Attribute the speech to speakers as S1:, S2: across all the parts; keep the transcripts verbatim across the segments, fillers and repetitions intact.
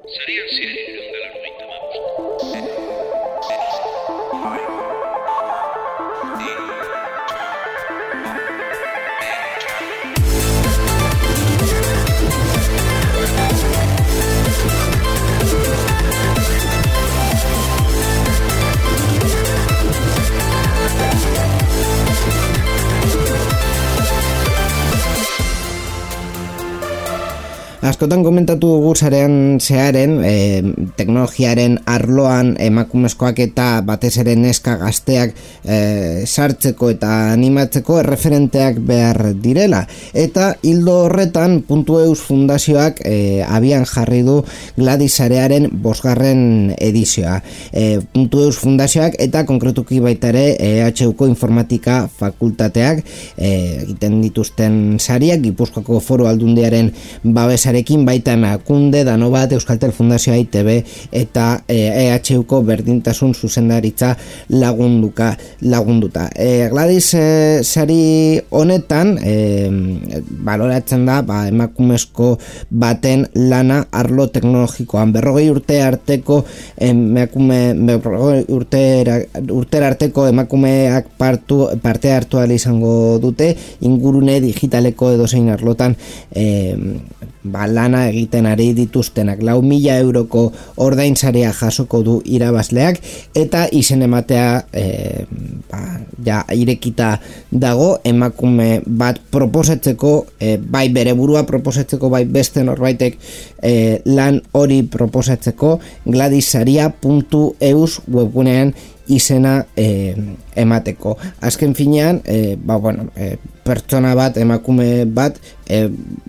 S1: Sarian ziren hirurehun eta laurogeita hamabost.
S2: Askotan komentatu dugu sarean zearen e, teknologiaren arloan emakumezkoak eta batez ere neska gazteak e, sartzeko eta animatzeko erreferenteak behar direla. Eta hildo horretan Puntu Eus Fundazioak e, abian jarri du Gladys sarearen bosgarren edizioa. E, Puntu Eus Fundazioak eta konkretuki baita ere E H Uko informatika fakultateak e, egiten dituzten sariak Gipuzkoako Foru Aldundiaren babesa Arekin baita Emakunde, Danobat, Euskaltel Fundazioa, I T B eta E H Uko berdintasun zuzendaritza lagunduka lagunduta. E, Gladys e, sari honetan e, baloratzen da ba, emakumezko baten lana arlo teknologikoan berrogei urte arteko emakume berrogei urtera, urtera arteko emakumeak partu, parte hartu ahal izango dute ingurune digitaleko edozein arlotan e, ba, lana egiten ari dituztenak. Lau mila euroko ordainsaria jasoko du irabazleak eta izen ematea e, ba, ja irekita dago emakume bat proposatzeko e, bai bere burua proposatzeko bai beste norbaitek e, lan hori proposatzeko gladysaria puntu eus webgunean izena e, emateko. Azken finean, e, ba, bueno, e, pertsona bat, emakume bat, e,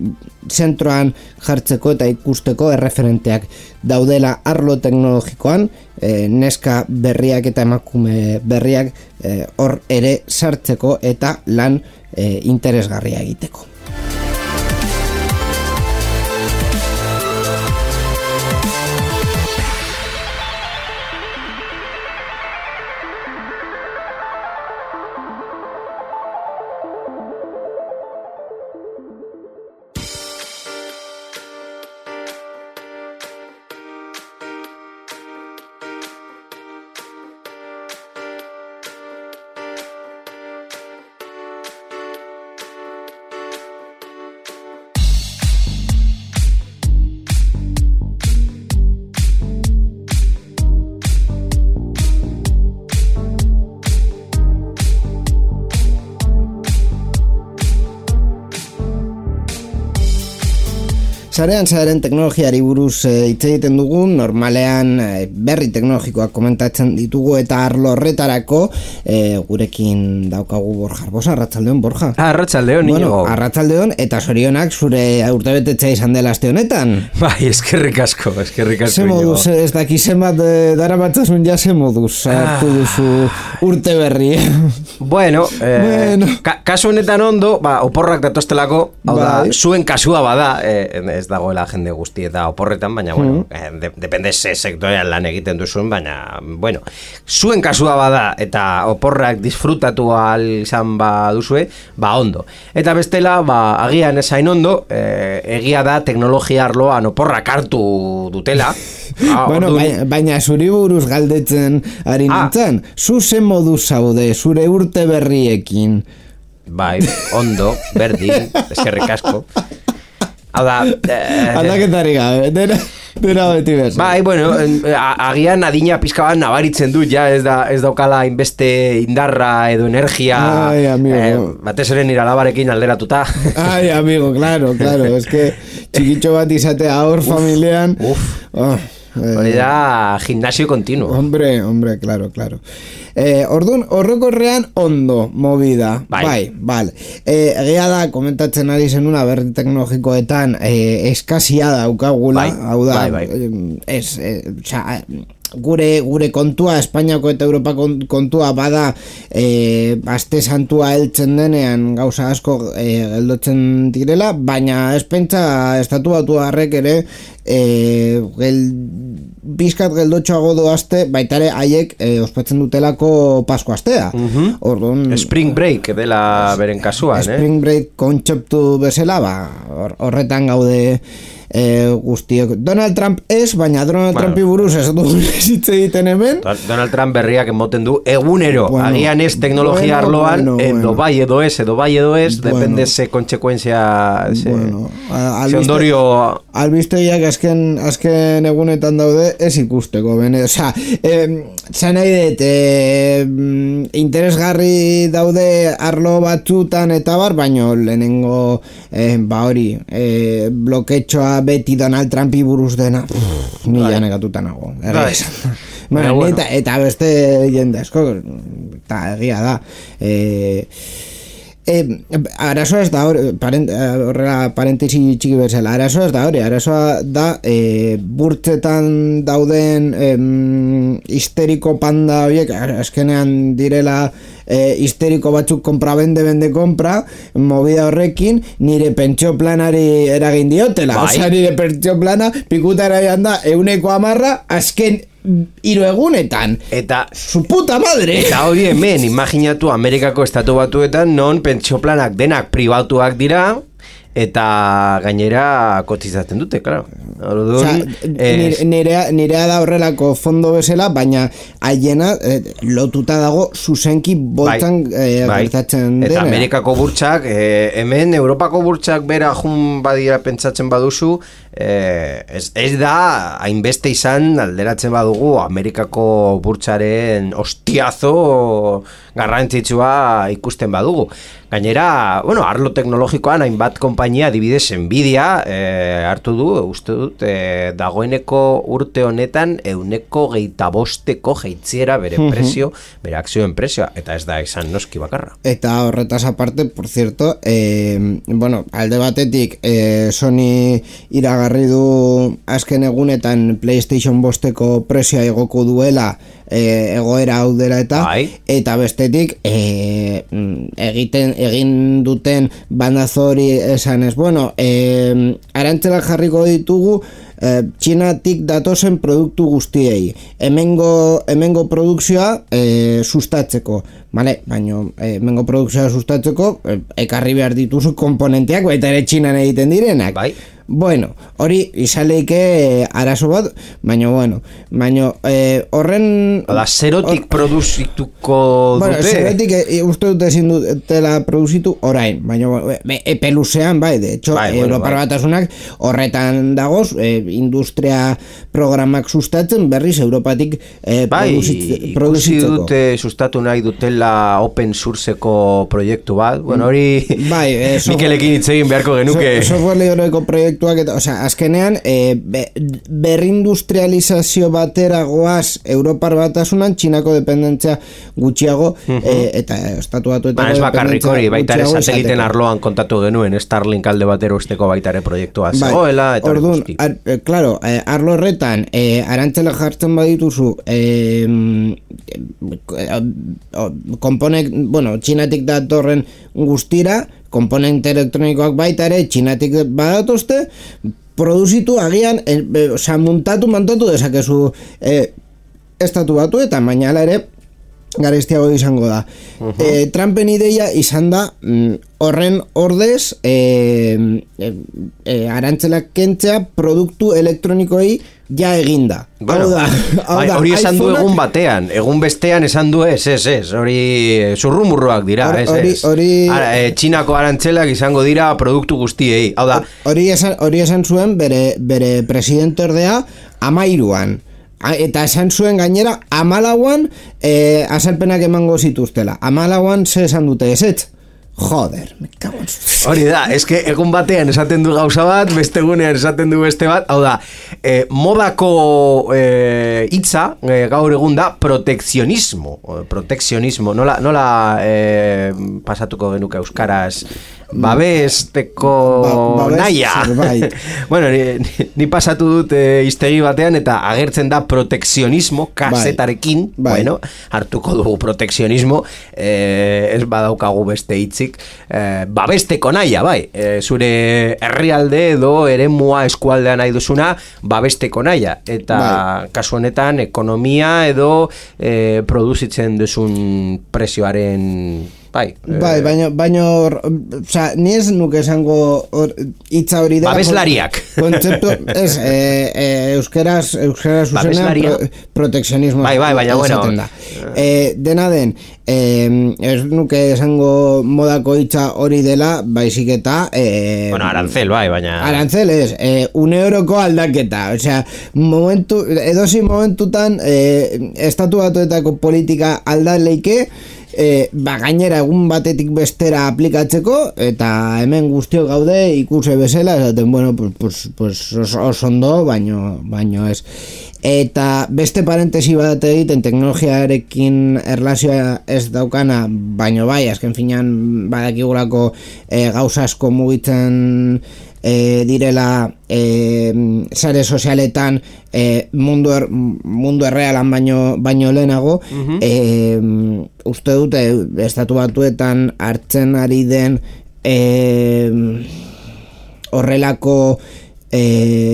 S2: zentroan jartzeko eta ikusteko erreferenteak daudela arlo teknologikoan, e, neska berriak eta emakume berriak e, hor ere sartzeko eta lan e, interesgarria egiteko. Sarean zaren teknologiari buruz hitz e, egiten dugu, normalean e, berri teknologikoak komentatzen ditugu eta arlo horretarako e, gurekin daukagu Borja Arbosa. Arratsaldeon, Borja.
S3: Arratsaldeon, niño.
S2: Bueno, arratsaldeon eta sorionak zure urtebetetzea izan dela aste honetan.
S3: Bai, eskerrik asko, eskerrik asko.
S2: Ze moduz, ez daki zenbat daramatzasun ja ze moduz hartu duzu urte berri.
S3: Bueno, eh,
S2: bueno.
S3: Ka- kasu honetan ondo, ba, oporrak datostelako, hau da,
S2: Bai.
S3: zuen kasua bada, eh, ez dagoela jende guzti eta oporretan, baina, bueno,
S2: Mm.
S3: eh, de, depende ze sektorean lan egiten duzuen, baina, bueno, zuen kasua bada eta oporrak disfrutatu ahal izan ba duzue, ba ondo. Eta bestela, ba, agian esain ondo, eh, egia da teknologia arloan oporrak hartu dutela. Ah,
S2: Bueno,
S3: orduan-
S2: baina, baina zuri buruz galdetzen ari
S3: Ah.
S2: nintzen, zu ze modu zaude zure urte berriekin?
S3: Bai, ondo, berdin, eskerrik asko. Hau da, eh,
S2: Aldaketari gabe, dena, dena beti bezala.
S3: bai, bueno, a- agian adina pizka bat nabaritzen dut, ja, ez da ez daukala inbeste indarra edo energia,
S2: Ai, amigo.
S3: batez ere nire alabarekin alderatuta.
S2: Ai, amigo, claro, claro, es que txikitxo bat izatea hor familian.
S3: Uf.
S2: Oh, eh,
S3: Hori da gimnasio continuo.
S2: Hombre, hombre, claro, claro. Eh, orduan, horrekorrean ondo, movida.
S3: Bai.
S2: Bai, bale. Eh, egia da, komentatzen ari zenuna berri teknologikoetan eh, eskasia daukagula.
S3: Bai,
S2: Hau da,
S3: bai, bai.
S2: eh, ez, eh, osea, gure gure kontua, Espainiako eta Europa kon- kontua bada e, aste santua heltzen denean gauza asko e, geldotzen direla, baina ez pentsa estatu batuarrek ere e, gel, bizkat geldotxoago doazte, baita ere haiek e, ospatzen dutelako Pasko astea.
S3: Uh-huh.
S2: Orduan,
S3: Spring Break dela beren kasuan, eh?
S2: Spring Break kontzeptu bezala, ba, or, horretan gaude e, guztiok. Donald Trump ez, baina Donald bueno. Trumpi buruz ez du zitze egiten hemen.
S3: Donald Trump berriak emoten du egunero, bueno, agian ez teknologia bueno, arloan, bueno, edo bueno. bai edo ez, edo bai edo ez, bueno. Depende ze kontsekuentzia, ze,
S2: bueno,
S3: ze ondorio...
S2: Albistegiak azken, azken egunetan daude ez ikusteko, bene, oza, eh, zan nahi dut, eh, interesgarri daude arlo batzutan eta bar, baino lehenengo, eh, ba hori, eh, bloketxoa beti Donald Trumpi buruz dena, pff, nila negatuta nago. Bueno, bueno. Eta, eta beste jende asko, eta egia da. Eh, eh, arazoa ez da hori, parent, horrela parentesi txiki bezala, arazoa ez da hori, arazoa da eh, burtzetan dauden eh, histeriko panda horiek, azkenean direla E, histeriko batzuk kompra bende bende kompra movida horrekin nire pentsio planari eragin diotela, bai. Osa nire pentsio plana pikutara joan da euneko amarra azken hiru egunetan
S3: eta
S2: su puta madre
S3: eta hori hemen imaginatu Amerikako estatu batuetan non pentsio planak denak pribatuak dira eta gainera kotizatzen dute, claro. Orduan,
S2: es... nirea, nirea da horrelako fondo bezala, baina haiena eh, lotuta dago zuzenki boltan bai, eh, bai. Gertatzen dena.
S3: Eta Amerikako burtsak, eh, hemen Europako burtsak bera jun badira pentsatzen baduzu, eh, ez, ez da hainbeste izan alderatzen badugu Amerikako burtsaren hostiazo garrantzitsua ikusten badugu. Gainera, bueno, arlo teknologikoan hainbat konpainia adibidez Nvidia eh, hartu du, uste dut, eh, dagoeneko urte honetan euneko geita bosteko jeitziera bere presio, bere akzioen presioa, eta ez da izan noski bakarra.
S2: Eta horretaz aparte, por cierto, eh, bueno, alde batetik eh, Sony iragarri du azken egunetan PlayStation bosteko presioa egoko duela E, egoera hau dela eta
S3: bai.
S2: Eta bestetik e, egiten egin duten bandazori esan ez, bueno, e, arantzela jarriko ditugu e, Txinatik datozen produktu guztiei hemengo, hemengo produkzioa e, sustatzeko, vale? Baina e, hemengo produkzioa sustatzeko e, ekarri behar dituzu komponenteak baita ere Txinan egiten direnak,
S3: bai.
S2: Bueno, hori izaleike eh, arazo bat, baina bueno, baina eh, horren...
S3: Oda, zerotik or... produzituko
S2: bueno,
S3: dute?
S2: Zerotik e, uste dute ezin dutela produzitu orain, baina e, epe luzean, bai, de hecho, bai, bueno, Europar bai. Batasunak horretan dagoz, e, industria programak sustatzen, berriz Europatik e,
S3: bai,
S2: produzitzeko.
S3: Ikusi dute sustatu nahi dutela open sourceko proiektu bat, bueno, hori
S2: bai, e,
S3: Mikelekin hitz egin beharko genuke.
S2: So, software libreko proiektu Eta, o sea, azkenean e, be, berrindustrializazio batera goaz Europar Batasunan Txinako dependentzia gutxiago uh-huh. e, eta estatu batuetako
S3: ba, ez bakarrik hori, baita ere sateliten arloan kontatu genuen Starlink alde batero usteko baita ere proiektua zegoela eta
S2: orduan, ar, e, claro, e, arlo horretan e, arantzela jartzen badituzu e, e, komponek, bueno, Txinatik datorren guztira komponente elektronikoak baita ere Txinatik badatuzte, produzitu agian, e, e, oza, muntatu, mantatu dezakezu e, estatu batu eta baina ere garestiago izango da. Uh-huh. E, Trumpen ideia izan da mm, horren ordez e, e, e, arantzelak kentzea produktu elektronikoei ja eginda.
S3: Bueno, hau da, hau da, hori esan du egun batean, egun bestean esan du ez, ez, ez, hori zurrumurruak dira, ez, ez.
S2: Hori,
S3: Ara, e, Txinako arantzelak izango dira produktu guztiei, hau da.
S2: Hori esan, hori esan zuen bere, bere presidente ordea amairuan. Eta esan zuen gainera amalauan e, azalpenak emango zituztela. Amalauan ze esan dute ezetz. Joder, me cago en...
S3: Hori da, eske egun batean esaten du gauza bat, beste egunean esaten du beste bat. Hau da, eh, modako eh, hitza eh, gaur egun da protekzionismo. Protekzionismo, nola, nola eh, pasatuko genuke euskaraz babesteko
S2: ba, babes
S3: naia.
S2: zerbait.
S3: Bueno, ni, ni, ni pasatu dut e, hiztegi batean eta agertzen da protekzionismo kasetarekin,
S2: bai.
S3: bueno, hartuko dugu protekzionismo, e, ez badaukagu beste hitzik, e, babesteko naia, bai, e, zure herrialde edo eremua eskualdea nahi duzuna, babesteko naia, eta bai. Kasu honetan ekonomia edo e, produzitzen duzun prezioaren bai,
S2: bai, baino, baino, oza, ni ez nuke esango or, itza hori da.
S3: Babeslariak.
S2: Kontzeptu, ez, e, e, euskeraz, euskeraz zuzenean pro, protekzionismo.
S3: Bai, bai, baina, bueno.
S2: E, dena den, e, ez nuke esango modako hitza hori dela, baizik eta... E,
S3: bueno, arancel, bai, baina...
S2: Arancel ez, e, une euroko aldaketa, osea, momentu, edozi momentutan, e, estatu batuetako politika aldaleike, E, ba, gainera egun batetik bestera aplikatzeko eta hemen guztiok gaude ikuse bezala esaten, bueno, pues, pues, pues oso os ondo, baino, baino ez. Eta beste parentesi bat egiten teknologiarekin erlazioa ez daukana, baino bai, azken finean badakigulako e, gauza asko mugitzen E, direla e, sare sozialetan e, mundu, er, mundu errealan baino, baino lehenago uh-huh. e, uste dute estatu batuetan hartzen ari den e, horrelako e,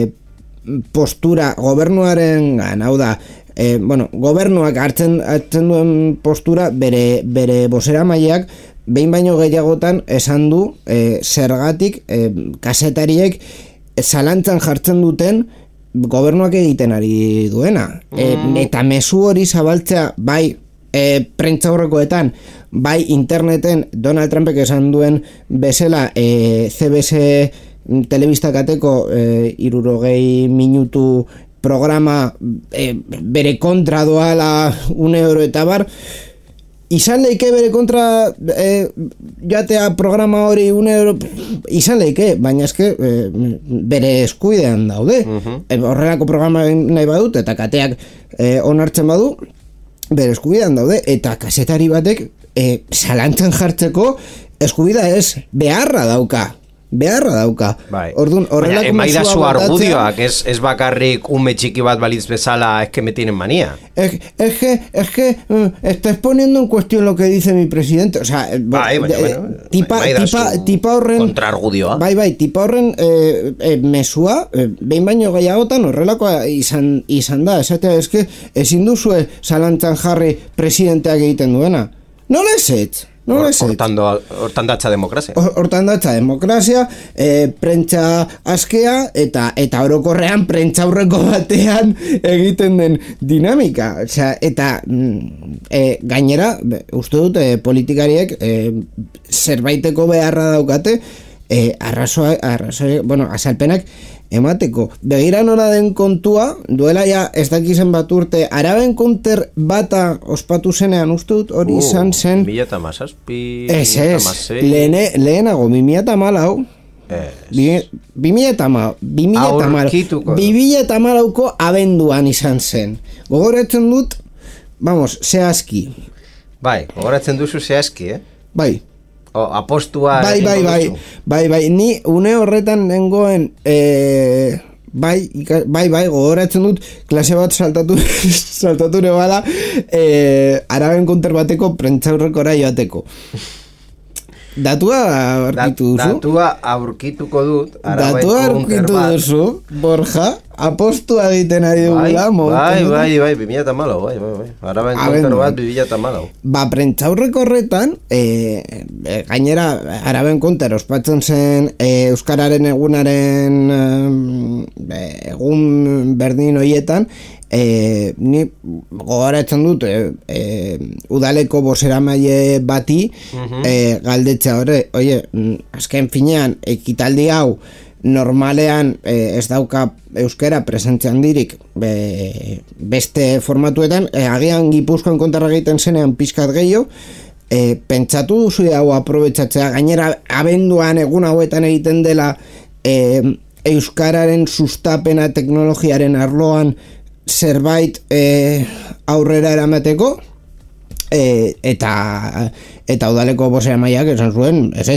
S2: postura gobernuaren gan, hau da e, bueno, gobernuak hartzen, hartzen duen postura bere, bere bozeramaileak behin baino gehiagotan esan du e, zergatik e, kasetariek zalantzan jartzen duten gobernuak egiten ari duena. E, eta mezu hori zabaltzea bai e, prentzaurrekoetan, bai interneten Donald Trumpek esan duen bezala e, C B S telebistakateko e, irurogei minutu programa e, bere kontra doala une euro eta bar, izan leike bere kontra e, jatea programa hori une euro, izan leike, baina eske e, bere eskuidean daude. Uh-huh. E, horrelako programa nahi badut, eta kateak e, onartzen badu, bere eskubidean daude, eta kasetari batek e, zalantzan jartzeko eskubida ez, beharra dauka. Beharra dauka.
S3: Bai.
S2: Orduan,
S3: baina emaidazu argudioak, ez, ez bakarrik ume txiki bat balitz bezala, es que me tienen manía.
S2: Es, es que, es que uh, estás poniendo en cuestión lo que dice mi presidente. O sea,
S3: bai, baina,
S2: de,
S3: bueno,
S2: tipa, tipa, tipa horren
S3: kontrargudioa.
S2: Bai, bai, tipa horren eh, eh, mesua, eh, behin baino gehiagotan horrelakoa izan, izan da. Esatea, es que ezin duzue zalantzan jarri presidenteak egiten duena. No lesetz. No
S3: hortan datza demokrazia.
S2: Hortan datza demokrazia, e, prentsa askea eta eta orokorrean prentsa aurreko batean egiten den dinamika. Osea, eta e, gainera, uste dut e, politikariek e, zerbaiteko beharra daukate e, arrazoa, arrazoa, bueno, azalpenak emateko. Begira nola den kontua, duela ja ez dakizen bat urte, Araben Counter bata ospatu zenean, uste dut hori izan zen...
S3: Mila eta mazazpi...
S2: Ez, ez, lehene, lehenago, bimila eta malau... Bimila eta malau... Bimila eta malauko abenduan izan zen. Gogoratzen dut, vamos, zehazki.
S3: Bai, gogoratzen duzu zehazki, eh?
S2: Bai.
S3: O, apostua
S2: bai, bai, bai, bai, bai, ni une horretan nengoen e, bai, bai, bai, gogoratzen dut klase bat saltatu saltatu nebala e, Araben Counter bateko prentzaurrekora joateko. Datua aurkitu duzu?
S3: Datua aurkituko dut.
S2: Datua aurkitu duzu, Borja, apostua egiten ari dugula.
S3: Bai, bai, bai, bimila eta malau, bai, bai, bai. Araben Counter bat bimila eta malau.
S2: Ba, prentzaurreko horretan, e, e, gainera, Araben Counter ospatzen zen e, Euskararen egunaren e, egun berdin horietan, E, ni gogoratzen dut e, e, udaleko boseramaile bati uh-huh. e, galdetzea horre, oie, azken finean ekitaldi hau normalean e, ez dauka euskera presentzian dirik be, beste formatuetan, e, agian Gipuzkoan kontarra egiten zenean pizkat gehiago, e, pentsatu duzu hau aprobetsatzea, gainera abenduan egun hauetan egiten dela e, euskararen sustapena teknologiaren arloan zerbait e, aurrera eramateko e, eta eta udaleko bozeramaileak esan zuen ezetz,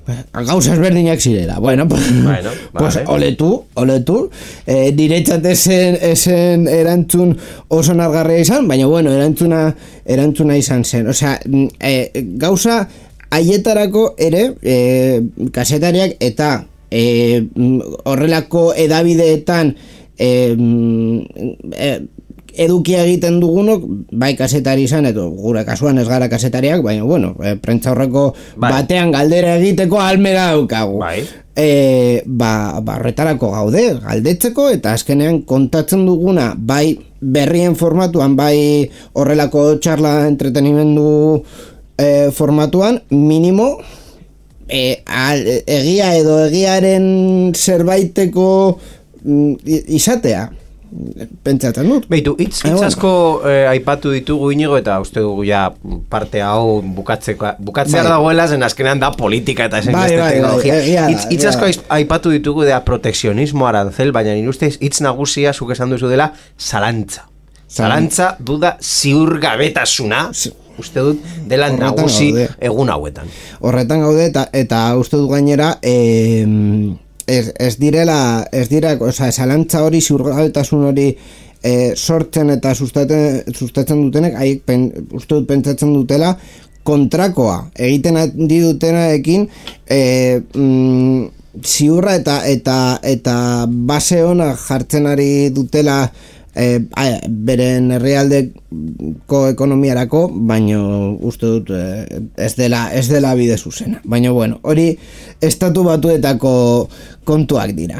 S2: gauza ezberdinak zirela. Bueno, pues,
S3: bueno
S2: pues
S3: vale.
S2: oletu, oletu. E, Diretzat esen, esen erantzun oso nargarria izan, baina bueno, erantzuna, erantzuna izan zen. Osea, e, gauza haietarako ere, e, kasetariak eta e, horrelako edabideetan e, e, edukia egiten dugunok, bai kasetari izan, edo gure kasuan ez gara kasetariak, baina, bueno, e, prentza horreko bai. Batean galdera egiteko almera daukagu.
S3: Bai.
S2: E, ba, ba, horretarako gaude, galdetzeko, eta azkenean kontatzen duguna, bai berrien formatuan, bai horrelako txarla entretenimendu e, formatuan, minimo, e, al, egia edo egiaren zerbaiteko mm, izatea. Pentsatzen dut.
S3: Beitu, hitz hitz asko eh, aipatu ditugu Inigo, eta uste dugu ja parte hau bukatzeko bukatzea bai. Dagoela, zen azkenean da politika eta esen bai, beste bai, teknologia. Bai, hitz, hitz asko aipatu ditugu da protekzionismo arancel, baina nire ustez hitz nagusia zuk esan duzu dela zalantza. Zalantza duda ziurgabetasuna. Uste dut dela horretan nagusi gaude. Egun hauetan.
S2: Horretan gaude eta, eta uste dut gainera eh, Ez, ez direla, ez dira, osea, zalantza hori, ziurgabetasun hori e, sortzen eta sustatzen, sustatzen dutenek, haiek pen, uste dut pentsatzen dutela, kontrakoa, egiten handi dutenarekin, e, mm, ziurra eta, eta, eta base ona jartzen ari dutela e, a, beren herrialdeko ekonomiarako, baino uste dut e, ez dela, ez dela bide zuzena. Baina bueno, hori estatu batuetako kontuak dira.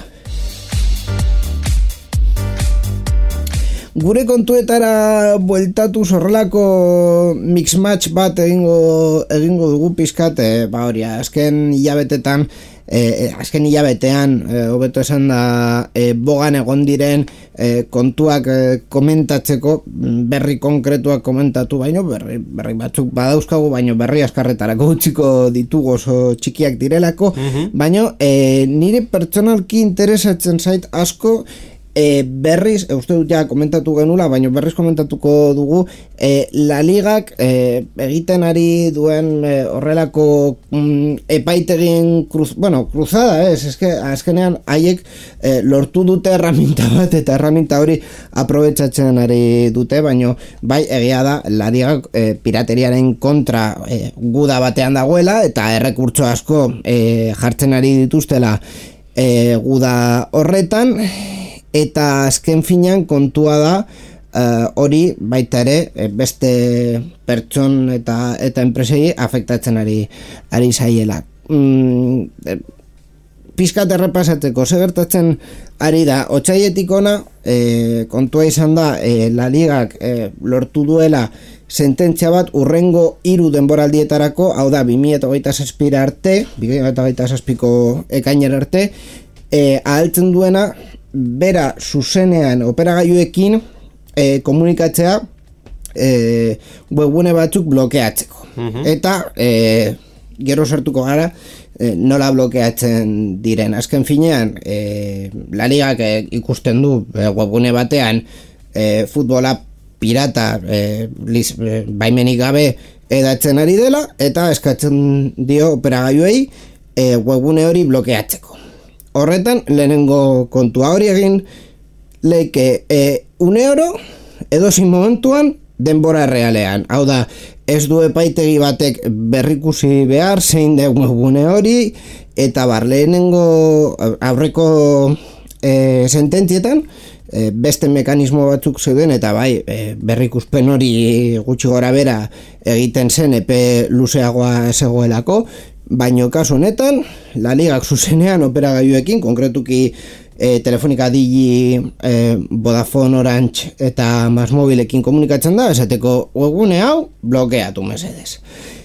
S2: Gure kontuetara bueltatu horrelako mix-match bat egingo, egingo dugu pizkat, e, ba hori, azken hilabetetan, e, azken hilabetean, e, hobeto esan da, e, bogan egon diren e, kontuak e, komentatzeko, berri konkretuak komentatu, baino berri, berri batzuk badauzkagu, baino berri askarretarako utziko ditugu oso txikiak direlako, mm-hmm. baino e, nire pertsonalki interesatzen zait asko, E, berriz, e, uste dut ja komentatu genula, baina berriz komentatuko dugu, e, La Ligak e, egiten ari duen e, horrelako mm, epaitegin cruz, bueno, cruzada, ez, eske, azkenean haiek e, lortu dute erraminta bat, eta erraminta hori aprobetsatzen ari dute, baina bai egia da, La Ligak e, pirateriaren kontra e, guda batean dagoela, eta errekurtso asko e, jartzen ari dituztela e, guda horretan, eta azken finean kontua da uh, hori baita ere beste pertson eta eta enpresei afektatzen ari ari zaiela. Mm, Pizkat errepasatzeko ze gertatzen ari da otsailetik ona, e, kontua izan da e, La Ligak e, lortu duela sententzia bat urrengo hiru denboraldietarako, hau da bi mila hogeita zazpira arte, bi mila hogeita zazpiko ekainera arte, e, ahaltzen duena bera zuzenean operagailuekin e, komunikatzea e, webgune batzuk blokeatzeko. Mm-hmm. Eta e, gero sartuko gara e, nola blokeatzen diren. Azken finean e, La Ligak e, ikusten du e, webgune batean e, futbola pirata e, liz, e, baimenik gabe edatzen ari dela, eta eskatzen dio operagailuei e, webgune hori blokeatzeko. Horretan, lehenengo kontua hori egin leike e, une oro edozin momentuan denbora realean. Hau da, ez du epaitegi batek berrikusi behar zein de webgune hori, eta bar, lehenengo aurreko e, sententzietan e, beste mekanismo batzuk zeuden, eta bai, e, berrikuspen hori gutxi gora bera egiten zen epe luzeagoa zegoelako, baino kasu honetan, La Ligak zuzenean operagailuekin, konkretuki e, Telefonica Digi, e, Vodafone, Orange eta Masmobilekin komunikatzen da, esateko webgune hau blokeatu mesedez.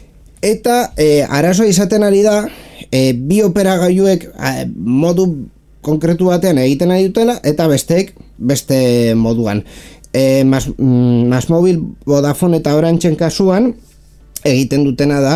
S2: Eta e, arazo izaten ari da, e, bi operagailuek e, modu konkretu batean egiten ari dutela, eta besteek beste moduan. E, Mas, mm, Masmobil, Vodafone eta Orangeen kasuan egiten dutena da,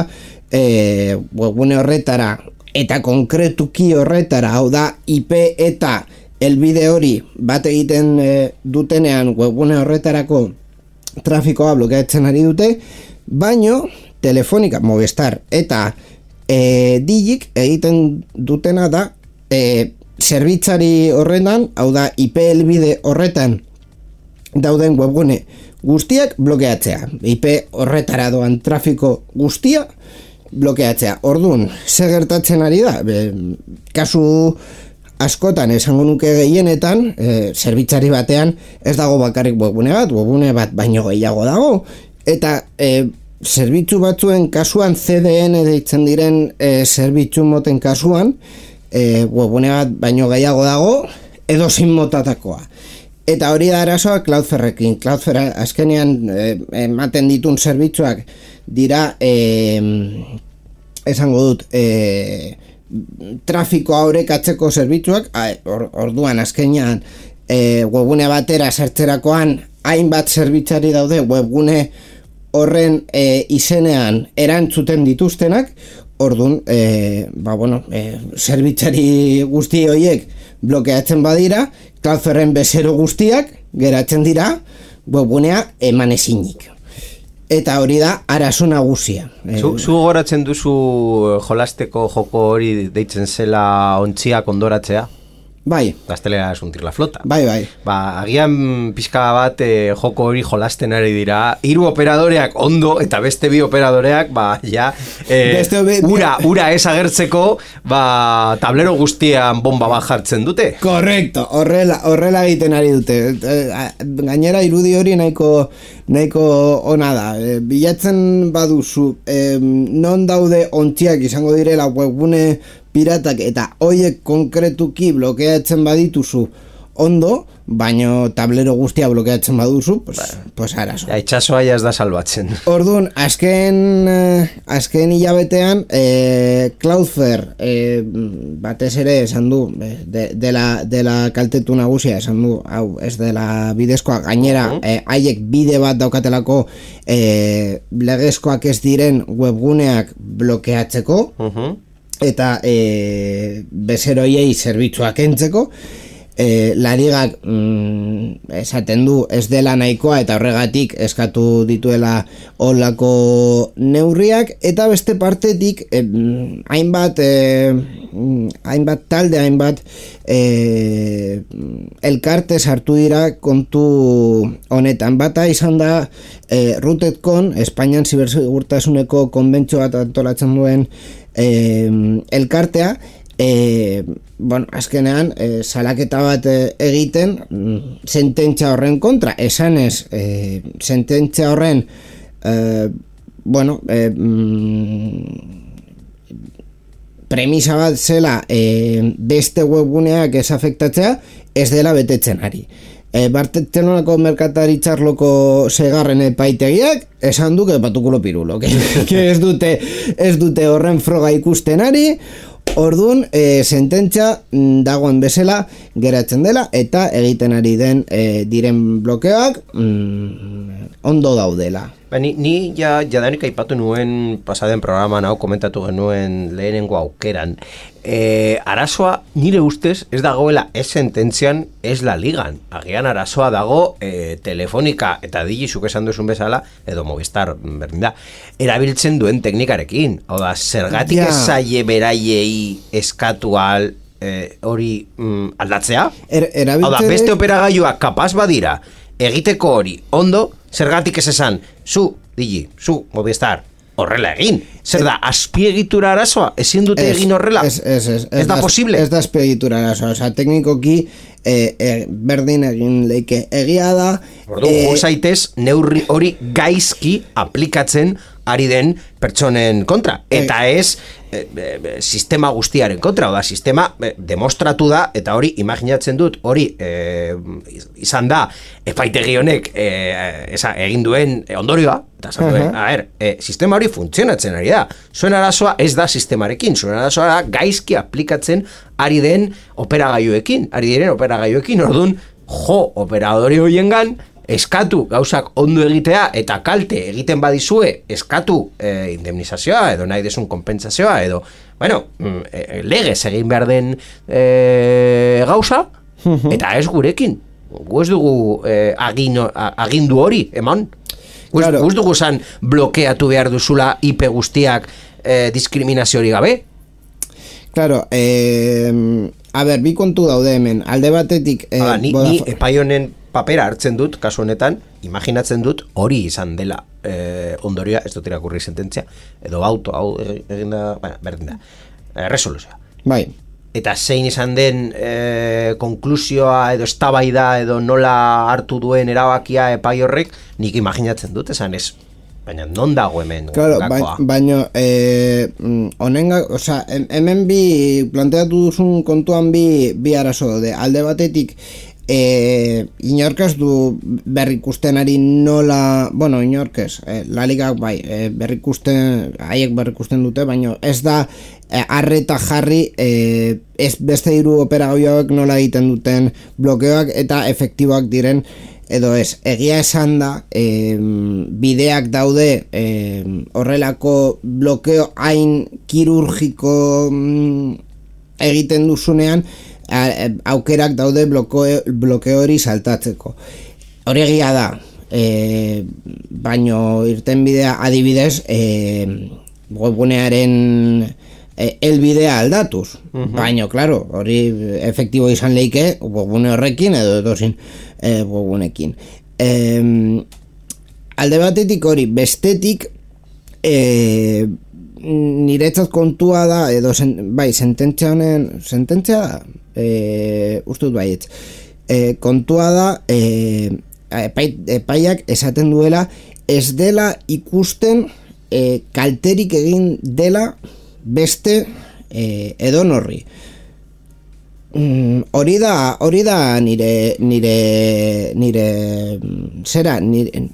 S2: E, webgune horretara eta konkretuki horretara, hau da I P eta elbide hori bat egiten e, dutenean webgune horretarako trafikoa blokeatzen ari dute, baino Telefonica, Movistar eta e, Digik egiten dutena da e, zerbitzari horretan, hau da I P helbide horretan dauden webgune guztiak blokeatzea. I P horretara doan trafiko guztia blokeatzea. Orduan, ze gertatzen ari da? Be, kasu askotan, esango nuke gehienetan, e, zerbitzari batean ez dago bakarrik webgune bat, webgune bat baino gehiago dago, eta e, zerbitzu batzuen kasuan C D N deitzen diren e, zerbitzu moten kasuan, e, webgune bat baino gehiago dago, edo zein motatakoa. Eta hori da arazoa Cloudflarekin. Cloudflare azkenean e, ematen ditun zerbitzuak dira, e, esango dut, e, trafikoa orekatzeko zerbitzuak, or, orduan azkenean e, webgune batera sartzerakoan hainbat zerbitzari daude webgune horren e, izenean erantzuten dituztenak, orduan, e, ba, bueno, e, zerbitzari guzti horiek blokeatzen badira, Cloudflaren bezero guztiak geratzen dira webgunea eman ezinik. Eta hori da arazo nagusia.
S3: Zu, zu goratzen duzu jolasteko joko hori deitzen zela ontziak ondoratzea?
S2: Bai.
S3: Gaztelera esuntir la flota.
S2: Bai, bai.
S3: Ba, agian pixka bat e, joko hori jolasten ari dira. Hiru operadoreak ondo eta beste bi operadoreak, ba, ja, e, be, ura, ura ez agertzeko, ba, tablero guztian bomba bat jartzen dute.
S2: Korrekto, horrela, horrela egiten ari dute. Gainera irudi hori nahiko, nahiko ona da. E, bilatzen baduzu, e, non daude ontziak izango direla webgune piratak eta hoiek konkretuki blokeatzen badituzu ondo, baino tablero guztia blokeatzen baduzu, pues, pues arazo.
S3: Ja, itxasoa ja ez da salbatzen.
S2: Orduan, azken, azken hilabetean, e, Cloudflare e, batez ere esan du, de, de, la, de la kaltetu nagusia esan du, hau, ez dela bidezkoa, gainera, uh-huh. e, haiek bide bat daukatelako e, legezkoak ez diren webguneak blokeatzeko, uh-huh. eta e, bezeroiei zerbitzuak entzeko, e, larigak mm, esaten du ez dela nahikoa eta horregatik eskatu dituela olako neurriak, eta beste partetik e, hainbat e, hainbat talde, hainbat e, elkarte sartu dira kontu honetan. Bata izan da e, RootedCon, Espainian zibersegurtasuneko konbentzio bat antolatzen duen Eh, elkartea, eh, bueno, azkenean eh, salaketa bat eh, egiten mm, sententzia horren kontra, esanez eh, sententzia horren eh, bueno eh, mm, premisa bat zela eh, beste webguneak ez afektatzea ez dela betetzen ari. E, Bartzelonako merkataritzarloko segarren epaitegiak esan du que patukulo pirulo, que, que ez dute ez dute horren froga ikusten ari. Orduan, e, sententzia dagoen bezala geratzen dela eta egiten ari den e, diren blokeoak mm, ondo daudela.
S3: Ba, ni, ni ja, jadanik aipatu nuen pasaden programan hau komentatu genuen lehenengo aukeran. E, arazoa nire ustez ez dagoela ez sententzian ez la ligan. Agian arazoa dago e, Telefonika eta Digizuk esan duzun bezala, edo Movistar berdin da, erabiltzen duen teknikarekin. Hau da, zergatik yeah. ezaie beraiei eskatu al e, hori mm, aldatzea? Er, Hau da, beste operagailuak kapaz badira egiteko hori ondo, zergatik ez esan, zu, Digi, zu, Movistar, horrela egin. Zer da, azpiegitura arazoa? Ezin dute es, egin horrela? Ez, ez, ez, ez, ez da posible?
S2: Ez da azpiegitura arazoa, oza, teknikoki eh, eh, berdin egin leike egia da.
S3: Ordu, eh, zaitez, neurri hori gaizki aplikatzen ari den pertsonen kontra. Eta ez eh, eh, sistema guztiaren kontra, oda, sistema eh, demostratu da, eta hori imaginatzen dut, hori eh, izan da, epaitegi honek eh, esa, egin duen ondorioa, eta esan duen, uh-huh. a ver, eh, sistema hori funtzionatzen ari da. Zuen arazoa ez da sistemarekin, zuen arazoa da gaizki aplikatzen ari den operagailuekin, ari diren operagailuekin, orduan, jo, operadori hoiengan, eskatu gauzak ondo egitea eta kalte egiten badizue eskatu e, indemnizazioa edo nahi desun konpentsazioa edo, bueno, e, legez egin behar den e, gauza eta ez gurekin. Gu ez dugu e, agino, agindu hori, eman? Gu ez, claro. Gu ez dugu zan blokeatu behar duzula I P guztiak e, diskriminaziori gabe?
S2: Claro, eh, a ber, bi kontu daude hemen, alde batetik... Eh,
S3: Hala, ni,
S2: boda,
S3: ni epai honen papera hartzen dut, kasu honetan, imaginatzen dut hori izan dela eh, ondorioa, ez dut irakurri sententzia, edo auto, hau egin da, bueno, berdin da, eh, resoluzioa.
S2: Bai.
S3: Eta zein izan den e, konklusioa edo eztabaida edo nola hartu duen erabakia epai horrek, nik imaginatzen dut, esan ez, baina non dago hemen
S2: claro,
S3: gakoa?
S2: Ba, baina, eh, honenga, oza, hemen bi, planteatu duzun kontuan bi, bi arazo daude, alde batetik, E, inorkez du berrikustenari nola, bueno, inorkez, e, la ligak bai, e, berrikusten, haiek berrikusten dute, baina ez da e, arreta jarri e, ez beste hiru operagailuak nola egiten duten blokeoak eta efektiboak diren edo ez. Egia esan da, e, bideak daude e, horrelako blokeo hain kirurgiko mm, egiten duzunean, aukerak daude blokeo, blokeo hori saltatzeko. Hori egia da, e, baino irten bidea adibidez e, webgunearen e, elbidea aldatuz. Uh-huh. Baino, claro, hori efektibo izan leike webgune horrekin edo edozin e, webgunekin. E, alde batetik hori, bestetik e, niretzat kontua da edo sen, bai, sententzia honen sententzia da e, uste dut baietz e, kontua da e, epai, epaiak esaten duela ez dela ikusten e, kalterik egin dela beste e, edonorri. Mm, hori da hori da nire nire nire zera nire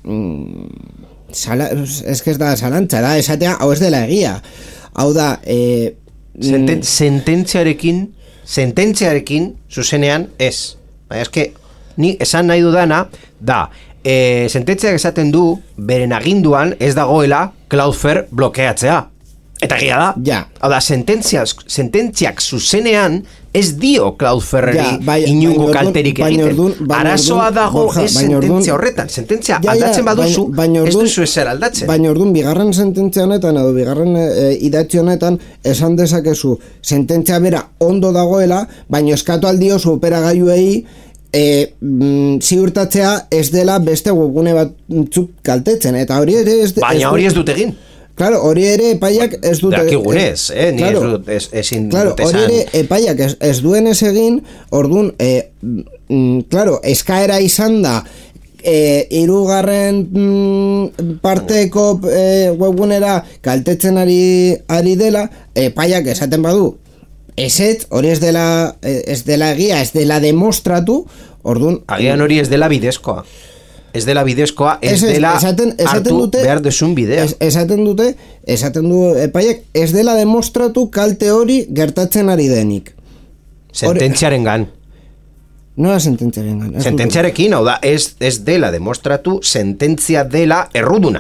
S2: mm, Sala, ez que ez da zalantza, da esatea, hau ez dela egia. Hau da... E,
S3: Senten, sententziarekin, sententziarekin, zuzenean, ez. Baina, ez que, ni esan nahi dudana, da, e, sententziak esaten du, beren aginduan ez dagoela Cloudflare blokeatzea. Eta egia da.
S2: Ja.
S3: Hau da, sententziak, sententziak zuzenean ez dio Cloudflareri
S2: ja, bai,
S3: inungo
S2: bai,
S3: kalterik
S2: bai,
S3: egiten.
S2: ordun, bai,
S3: arazoa
S2: ordun,
S3: dago
S2: Borja,
S3: ez
S2: bai,
S3: sententzia
S2: ordun,
S3: horretan. Sententzia
S2: ja,
S3: aldatzen
S2: ja,
S3: baduzu,
S2: bai, bai, ordun,
S3: ez duzu ezer aldatzen.
S2: Baina orduan, bigarren sententzia honetan edo bigarren e, idatzi honetan esan dezakezu sententzia bera ondo dagoela, baina eskatu aldiozu operagailuei e, mm, ziurtatzea ez dela beste webgune batzuk kaltetzen, eta hori ere ez,
S3: baina hori ez dut egin.
S2: Claro, hori ere epaiak ez dute...
S3: Dakigunez, eh? Ni
S2: claro,
S3: ez dut ez, ezin
S2: claro,
S3: dut esan...
S2: Hori ere epaiak ez, ez duen ez egin, orduan, e, mm, claro, eskaera izan da, e, irugarren mm, parteko e, webgunera kaltetzen ari, ari dela, epaiak esaten badu, eset, hori ez dela, ez dela egia, ez dela demostratu, orduan...
S3: Agian hori ez dela bidezkoa. Ez dela bidezkoa, ez, ez dela
S2: esaten, esaten
S3: hartu
S2: dute,
S3: behar dezun bidea.
S2: Es, esaten dute, esaten du epaiek, ez dela demostratu kalte hori gertatzen ari denik.
S3: Sententziaren gan.
S2: Nola sententziaren gan?
S3: Sententziarekin, hau da, ez, ez dela demostratu sententzia dela erruduna.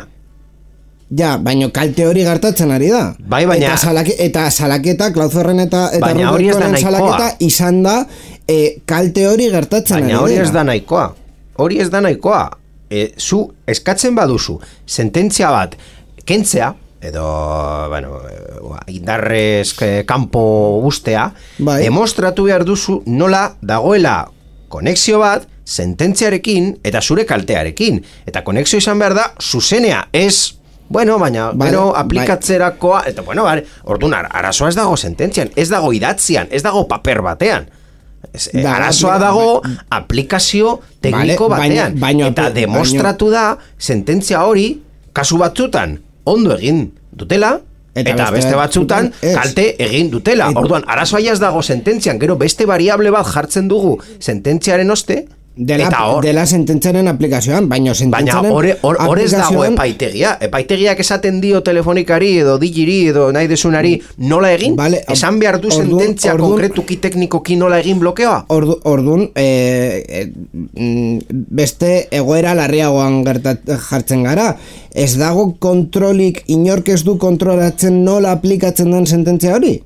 S2: Ja, baina kalte hori gertatzen ari da.
S3: Bai, baina...
S2: Eta, salake, eta salaketa, Cloudflaren eta, eta Rubicoren salaketa izan da e, kalte hori gertatzen
S3: baina
S2: ari da.
S3: Baina hori ez da nahikoa. Hori ez da nahikoa. E, zu eskatzen baduzu sententzia bat kentzea edo bueno, indarrez kanpo ustea, bai. Demostratu behar duzu nola dagoela konexio bat sententziarekin eta zure kaltearekin, eta konexio izan behar da zuzenea, ez bueno, baina vale, gero aplikatzerakoa bai. Eta bueno, vale, orduan arazoa ez dago sententzian, ez dago idatzian, ez dago paper batean. Es, da, arazoa dago ba, aplikazio tekniko vale, batean baino, baino, eta demostratu baino, da sententzia hori kasu batzutan ondo egin dutela eta, eta beste, beste batzutan kalte egin dutela. Et, orduan arazoa ez dago sententzian, gero beste variable bat jartzen dugu sententziaren oste
S2: dela, dela sententziaren aplikazioan, baina sententziaren
S3: baina hor ez dago epaitegia. Epaitegiak esaten dio telefonikari edo digiri edo nahi desunari nola egin, vale, esan behar du ordun, sententzia ordun, konkretuki teknikoki nola egin blokeoa.
S2: Ordu, orduan, e, e, beste egoera larriagoan gertat, jartzen gara. Ez dago kontrolik, inork ez du kontrolatzen nola aplikatzen den sententzia hori?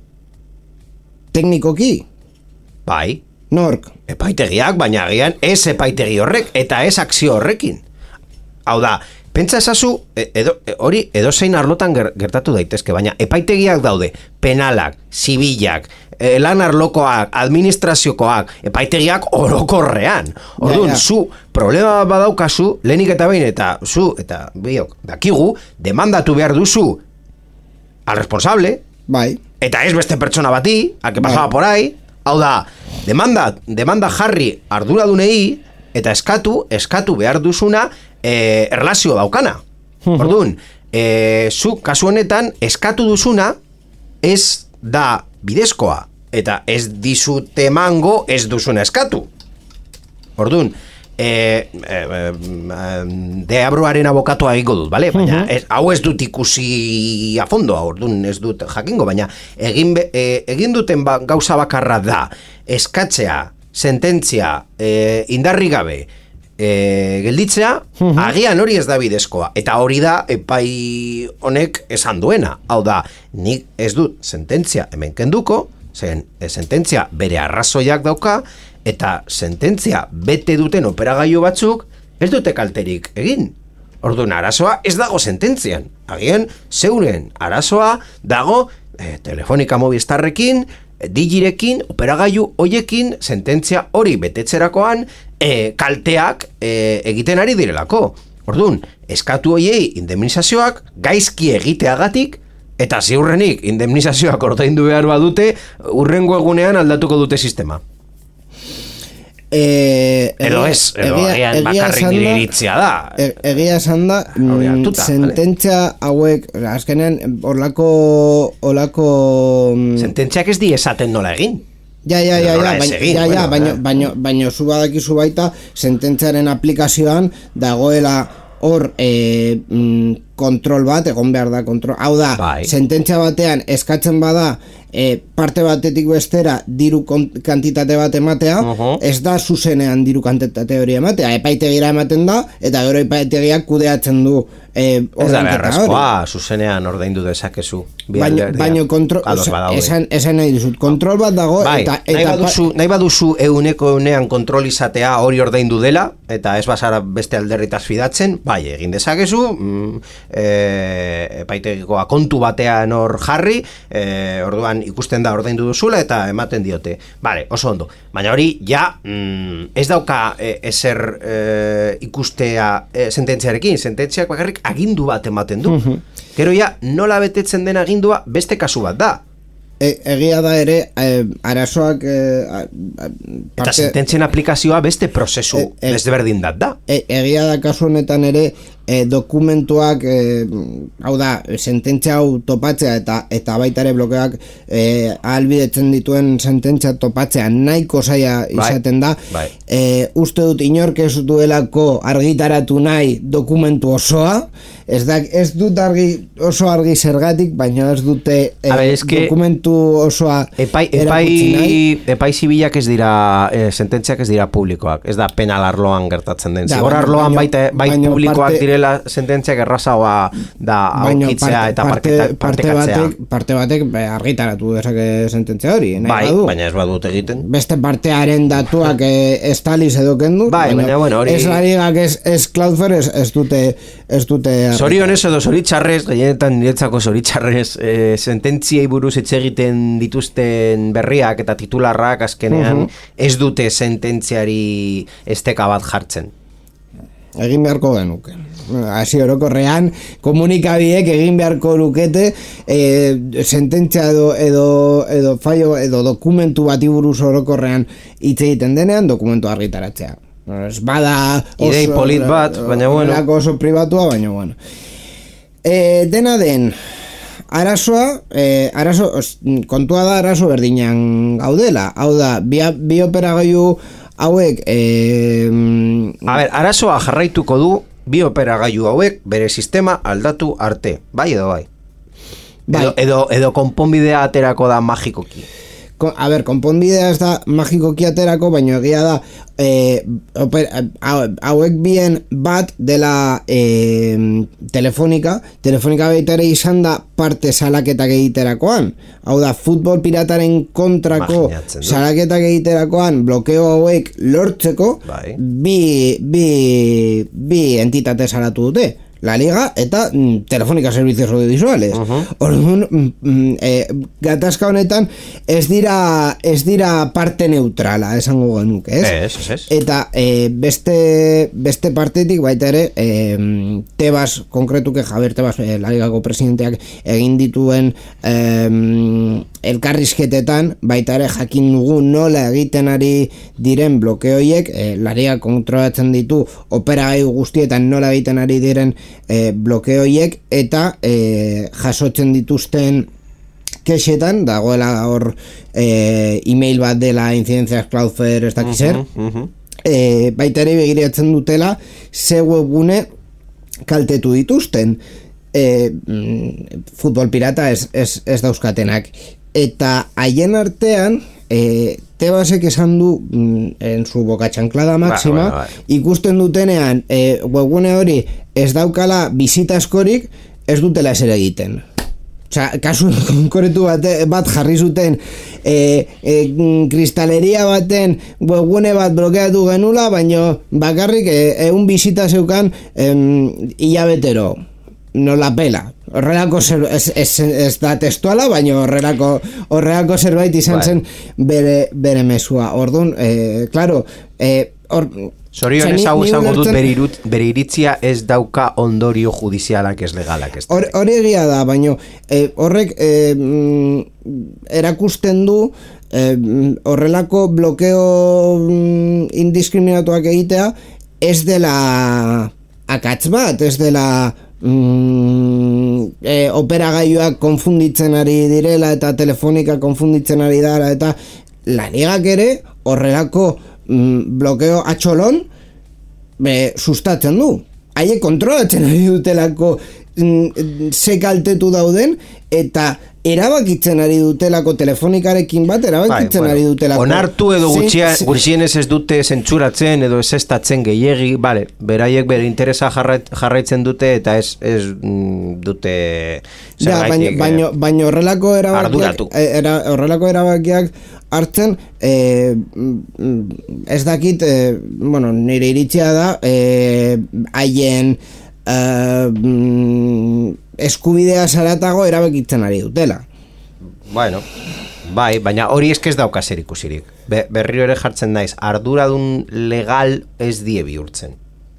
S2: Teknikoki?
S3: Bai.
S2: Nork?
S3: Epaitegiak, baina agian ez epaitegi horrek eta ez akzio horrekin. Hau da, Pentsa esazu, edo, hori edozein arlotan gertatu daitezke, baina epaitegiak daude, penalak, zibilak, lan arlokoak, administraziokoak, epaitegiak orokorrean. Orduan, ja, ja. zu problema badaukazu, lehenik eta behin, eta zu, eta biok, dakigu, demandatu behar duzu al responsable,
S2: bai.
S3: Eta ez beste pertsona bati, al que pasaba bai. Por ahí, hau da, demanda, demanda jarri arduradunei, eta eskatu, eskatu behar duzuna, E, erlazio daukana. Orduan, e, zu kasu honetan eskatu duzuna ez da bidezkoa eta ez dizute emango ez duzuna eskatu. Orduan, e, e, e, deabroaren abokatua egingo dut, bale? Baina ez, hau ez dut ikusi a fondo, orduan ez dut jakingo, baina egin, e, egin duten ba, gauza bakarra da eskatzea, sententzia, e, indarri gabe E, gelditzea, uh-huh. agian hori ez da bidezkoa, eta hori da epai honek esan duena. Hau da, nik ez dut sententzia hemen kenduko, zen e, sententzia bere arrazoiak dauka, eta sententzia bete duten operagailu batzuk ez dute kalterik egin. Orduan, arazoa ez dago sententzian. Agian, zeuren arazoa dago e, Telefonica Movistarrekin, digirekin, operagailu hoiekin, sententzia hori betetzerakoan e, kalteak e, egiten ari direlako. Orduan, eskatu hoiei indemnizazioak gaizki egiteagatik, eta ziurrenik indemnizazioak ordaindu behar badute, urrengo egunean aldatuko dute sistema.
S2: E,
S3: edo ez, edo egia, bakarrik nire iritzia da.
S2: E, egia esan da, mm, sententzia hauek, azkenean, orlako, orlako...
S3: Sententziak ez di esaten nola egin.
S2: Ja, ja, ja, ja, baina, ja, ja, baina, baina, baina zu badakizu baita, sententziaren aplikazioan dagoela hor e, mm, kontrol bat, egon behar da kontrol. Hau da, bai. Sententzia batean eskatzen bada, E, parte batetik bestera diru kantitate bat ematea, uh-huh. ez da zuzenean diru kantitate hori ematea, epaitegira ematen da, eta gero epaitegiak kudeatzen du e,
S3: ez da beharrezkoa, zuzenean ordaindu dezakezu.
S2: Baina baino kontrol, esan, esan nahi duzut, kontrol bat dago,
S3: bai,
S2: eta,
S3: nahi,
S2: eta
S3: baduzu, nahi baduzu euneko eunean kontrol izatea hori ordaindu dela, eta ez bazara beste alderritaz fidatzen, bai, egin dezakezu, mm, e, epaitegikoa kontu batean hor jarri, e, orduan ikusten da ordaindu duzula eta ematen diote. Vale, oso ondo. Baina hori ja mm, ez dauka e, ezer e, ikustea e, sententziarekin, sententziak bakarrik agindu bat ematen du. Uh-huh. Gero ja nola betetzen den agindua beste kasu bat da.
S2: E, egia da ere e, arazoak e, a, a, parte,
S3: eta sententzien aplikazioa beste prozesu e, e, desberdin dat da.
S2: E, egia da kasu honetan ere e, dokumentuak e, hau da, sententzia hau topatzea eta eta baita ere blokeak e, ahalbidetzen dituen sententzia topatzea nahiko zaila izaten da. Bai. E, uste dut inork ez duelako argitaratu nahi dokumentu osoa, ez, da, ez dut argi, oso argi zergatik, baina ez dute e, Habe, dokumentu osoa
S3: epai, erakutsi nahi. Epai zibilak ez dira, e, sententziak ez dira publikoak, ez da penal arloan gertatzen den. Zigor arloan baita, bai publikoak parte, direla sententziak errazagoa da aurkitzea eta parte,
S2: parte, parte batek, parte batek argitaratu dezake sententzia hori.
S3: Bai,
S2: badu.
S3: Baina ez badut egiten.
S2: Beste partearen datuak estaliz edo kendu.
S3: Bai, baina, baina bueno, hori...
S2: Ez larigak ez, ez Cloudflare ez, ez dute... Ez dute
S3: zorionez edo zoritxarrez, gehienetan niretzako zoritxarrez, e, sententziei buruz hitz egiten dituzten berriak eta titularrak azkenean uh-huh. ez dute sententziari esteka bat jartzen.
S2: Egin beharko genuke. Hasi orokorrean, komunikabiek egin beharko lukete e, sententzia edo, edo, edo fallo edo dokumentu bati buruz orokorrean hitz egiten denean dokumentu argitaratzea. Ez bada oso,
S3: idei polit bat, baina bueno.
S2: Oso pribatua, baina bueno. E, dena den, arazoa, e, arazo, os, kontua da arazo berdinan gaudela. Hau da, bi, bi operagailu hauek... E,
S3: A ber, arazoa jarraituko du bi operagailu hauek bere sistema aldatu arte. Bai edo bai? bai. Edo, edo, edo konponbidea aterako da magikoki.
S2: A ber, konponbidea ez da magikoki aterako, baina egia da e, oper, hauek bien bat dela e, telefonika, telefonika baitere izan da parte salaketak egiterakoan. Hau da, futbol pirataren kontrako salaketak egiterakoan blokeo hauek lortzeko bai. bi, bi, bi entitate salatu dute. La Liga eta mm, Telefónica Servicios Audiovisuales. Uh-huh. Orduan, mm, e, gatazka honetan ez dira ez dira parte neutrala, esango genuke, ez?
S3: Ez, ez, ez.
S2: Eta e, beste beste partetik baita ere, e, Tebas, konkretuke Javier Tebas, e, La Ligako presidenteak egin dituen e, elkarrizketetan, baita ere jakin dugu nola egiten ari diren blokeoiek, e, La Liga kontrolatzen ditu operagailu guztietan nola egiten ari diren E, blokeoiek eta e, jasotzen dituzten kexetan, dagoela hor e, email bat dela Incidencias Cloudflare ez dakiz zer, uh-huh, uh-huh. e, baita ere begiratzen dutela ze webgune kaltetu dituzten e, mm, futbol pirata ez, ez, ez dauzkatenak eta haien artean e, Tebasek esan du mm, en su boca chanclada máxima, ba, ba, ba. Ikusten dutenean e, webgune hori ez daukala bisita askorik, ez dutela ezer egiten. Osea, kasu konkretu bat, bat jarri zuten e, e, kristaleria baten webgune bat blokeatu genula, baino bakarrik ehun bisita zeukan em, hilabetero. No la pela. Horrelako zer, ez, ez, ez da testuala, baina horrelako horrelako zerbait izan zen bere, bere mesua. Orduan, eh, claro, eh, or,
S3: Zorionez hau esango dut bere iritzia ez dauka ondorio judizialak ez legalak.
S2: Hori egia da, baina eh, horrek eh, erakusten du eh, horrelako blokeo indiskriminatuak egitea ez dela akats bat, ez dela Mm, e, operagailuak konfunditzen ari direla eta telefonika konfunditzen ari dara eta La Ligak ere horrelako mm, blokeo atxolon be, sustatzen du. Haiek kontrolatzen ari dutelako mm, ze kaltetu dauden eta erabakitzen ari dutelako telefonikarekin bat, erabakitzen bai, bueno, ari dutelako.
S3: Onartu edo gutxienez ez dute zentsuratzen edo ez estatzen gehiegi, bale, beraiek bere interesa jarrait, jarraitzen dute eta ez, ez mm, dute
S2: zergaitik ja, baino, baino horrelako erabakiak, era, horrelako erabakiak hartzen eh, ez dakit eh, bueno, nire iritzia da haien eh, Uh, eskubidea zaratago erabakitzen ari dutela.
S3: Bueno, bai, baina hori eske ez dauka zer ikusirik. Be, berriro ere jartzen naiz, arduradun legal ez die bihurtzen.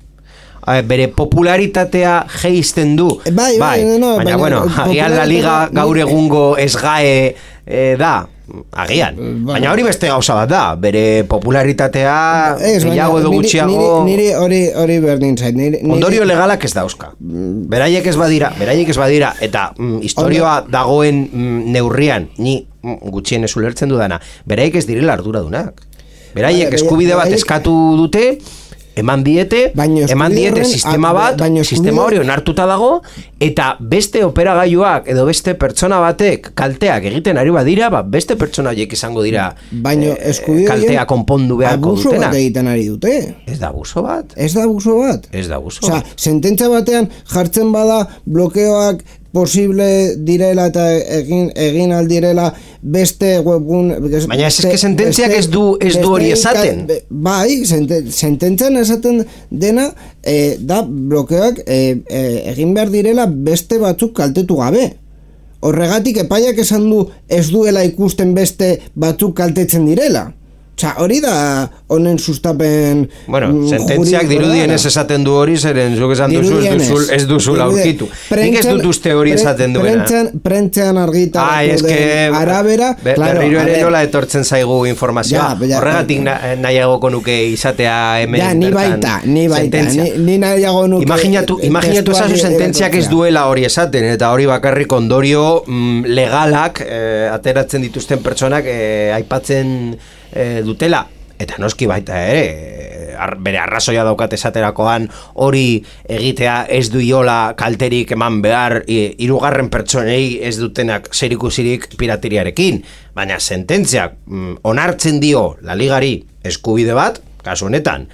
S3: Bere popularitatea jeisten du.
S2: Bai, bai, no, no,
S3: baina, baina bueno, agian La Liga gaur egungo esgae eh, da. Agian, baina hori beste gauza bat da, bere popularitatea gehiago edo gutxiago
S2: niri hori hori berdin zait.
S3: Ondorio legalak ez dauzka. Beraiek ez badira, beraiek ez badira eta mm, historioa dagoen mm, neurrian, ni mm, gutxienez ulertzen dudana, beraiek ez direla arduradunak. Beraiek eskubide bat eskatu dute, eman diete, eman diete sistema bat, sistema hori onartuta dago, eta beste operagailuak edo beste pertsona batek kalteak egiten ari badira, ba, beste pertsona horiek izango dira eh, kaltea konpondu beharko dutena.
S2: Abuso bat egiten ari dute.
S3: Ez da abuso bat?
S2: Ez da abuso bat.
S3: Ez da abuso
S2: bat. Osa, sententza batean jartzen bada blokeoak posible direla eta egin egin aldirela beste webgun.
S3: Baina ez eske sententziak ez du ez du hori esaten.
S2: Bai, sententzan esaten dena eh, da blokeoak eh, eh, egin behar direla beste batzuk kaltetu gabe. Horregatik epaiak esan du ez duela ikusten beste batzuk kaltetzen direla. Osa, hori da honen sustapen
S3: bueno, sententziak dirudienez esaten du hori zeren zuk esan duzu ez duzu, ez duzu aurkitu. Nik ez dut uste hori esaten duena.
S2: Prentzean argitaratu den arabera
S3: be, claro, berriro ere nola etortzen zaigu informazioa. Ja, ja, horregatik na, nahiagoko nuke izatea hemen
S2: ja, ni baita, ni baita, ni, ni nahiago nuke
S3: imaginatu, imaginatu esazu sententziak ez duela hori esaten eta hori bakarrik ondorio mm, legalak eh, ateratzen dituzten pertsonak eh, aipatzen E, dutela, eta noski baita ere ar, bere arrazoia daukat esaterakoan hori egitea ez du iola kalterik eman behar hirugarren pertsonei ez dutenak zerikusirik pirateriarekin, baina sententziak mm, onartzen dio La Ligari eskubide bat, kasu honetan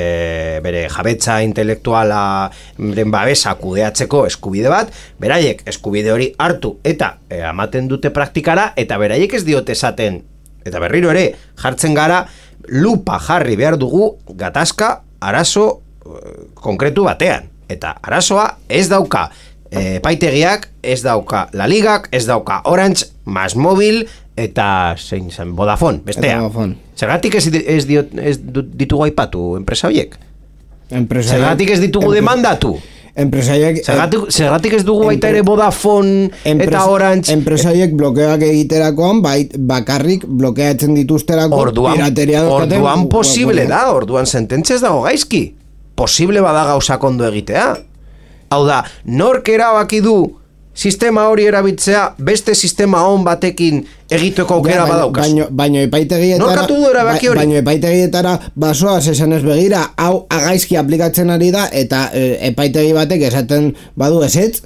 S3: e, bere jabetza intelektuala den babesa kudeatzeko eskubide bat, beraiek eskubide hori hartu eta e, amaten dute praktikara eta beraiek ez diote esaten. Eta berriro ere, jartzen gara, lupa jarri behar dugu gatazka arazo uh, konkretu batean. Eta arazoa ez dauka e, paitegiak, ez dauka La Ligak, ez dauka Orange, MásMóvil eta zein zen, Vodafone, bestea. Zergatik ez, ez, diot, ez ditugu aipatu enpresa horiek? Zergatik ez ditugu demandatu?
S2: Enpresaiek
S3: Zergatik, zergatik ez dugu baita ere Vodafone enpresa, eta Orange
S2: enpresaiek blokeoak egiterakoan bait, bakarrik blokeatzen dituzterako pirateria
S3: dokaten orduan posible da, orduan sententzia ez dago gaizki posible bada gauzak ondo egitea. Hau da, nork erabaki du sistema hori erabiltzea beste sistema on batekin egiteko aukera badaukaz.
S2: Baino, baino epaitegietara...
S3: Norkatu du erabaki hori?
S2: Baino epaitegietara basoaz esan ez begira, hau agaizki aplikatzen ari da, eta e, epaitegi batek esaten badu ezetz?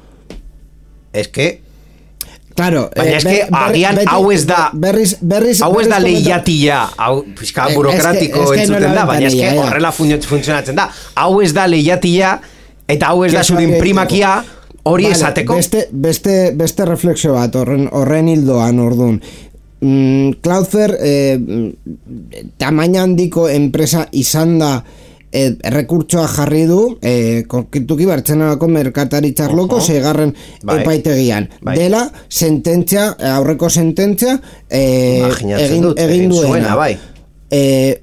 S3: Ez que...
S2: Claro,
S3: baina
S2: eh,
S3: eske agian hau ez da
S2: berriz, berriz,
S3: hau ez da lehiatia, hau pixka burokratiko
S2: eh,
S3: entzuten da, baina eske horrela funtzionatzen da. Hau ez da lehiatia eta hau ez da zure imprimakia hori vale, esateko.
S2: Beste, beste, beste reflexio bat horren, horren hildoan ordun. Mm, Cloudflare eh, tamaina handiko enpresa izan da E, rekurtsoa jarri du e, konkrituki Bartzenako merkataritzarloko segarren bai, epaitegian bai. Dela sententzia, aurreko sententzia e, egin,
S3: dut,
S2: egin duena
S3: zuena, bai.
S2: e,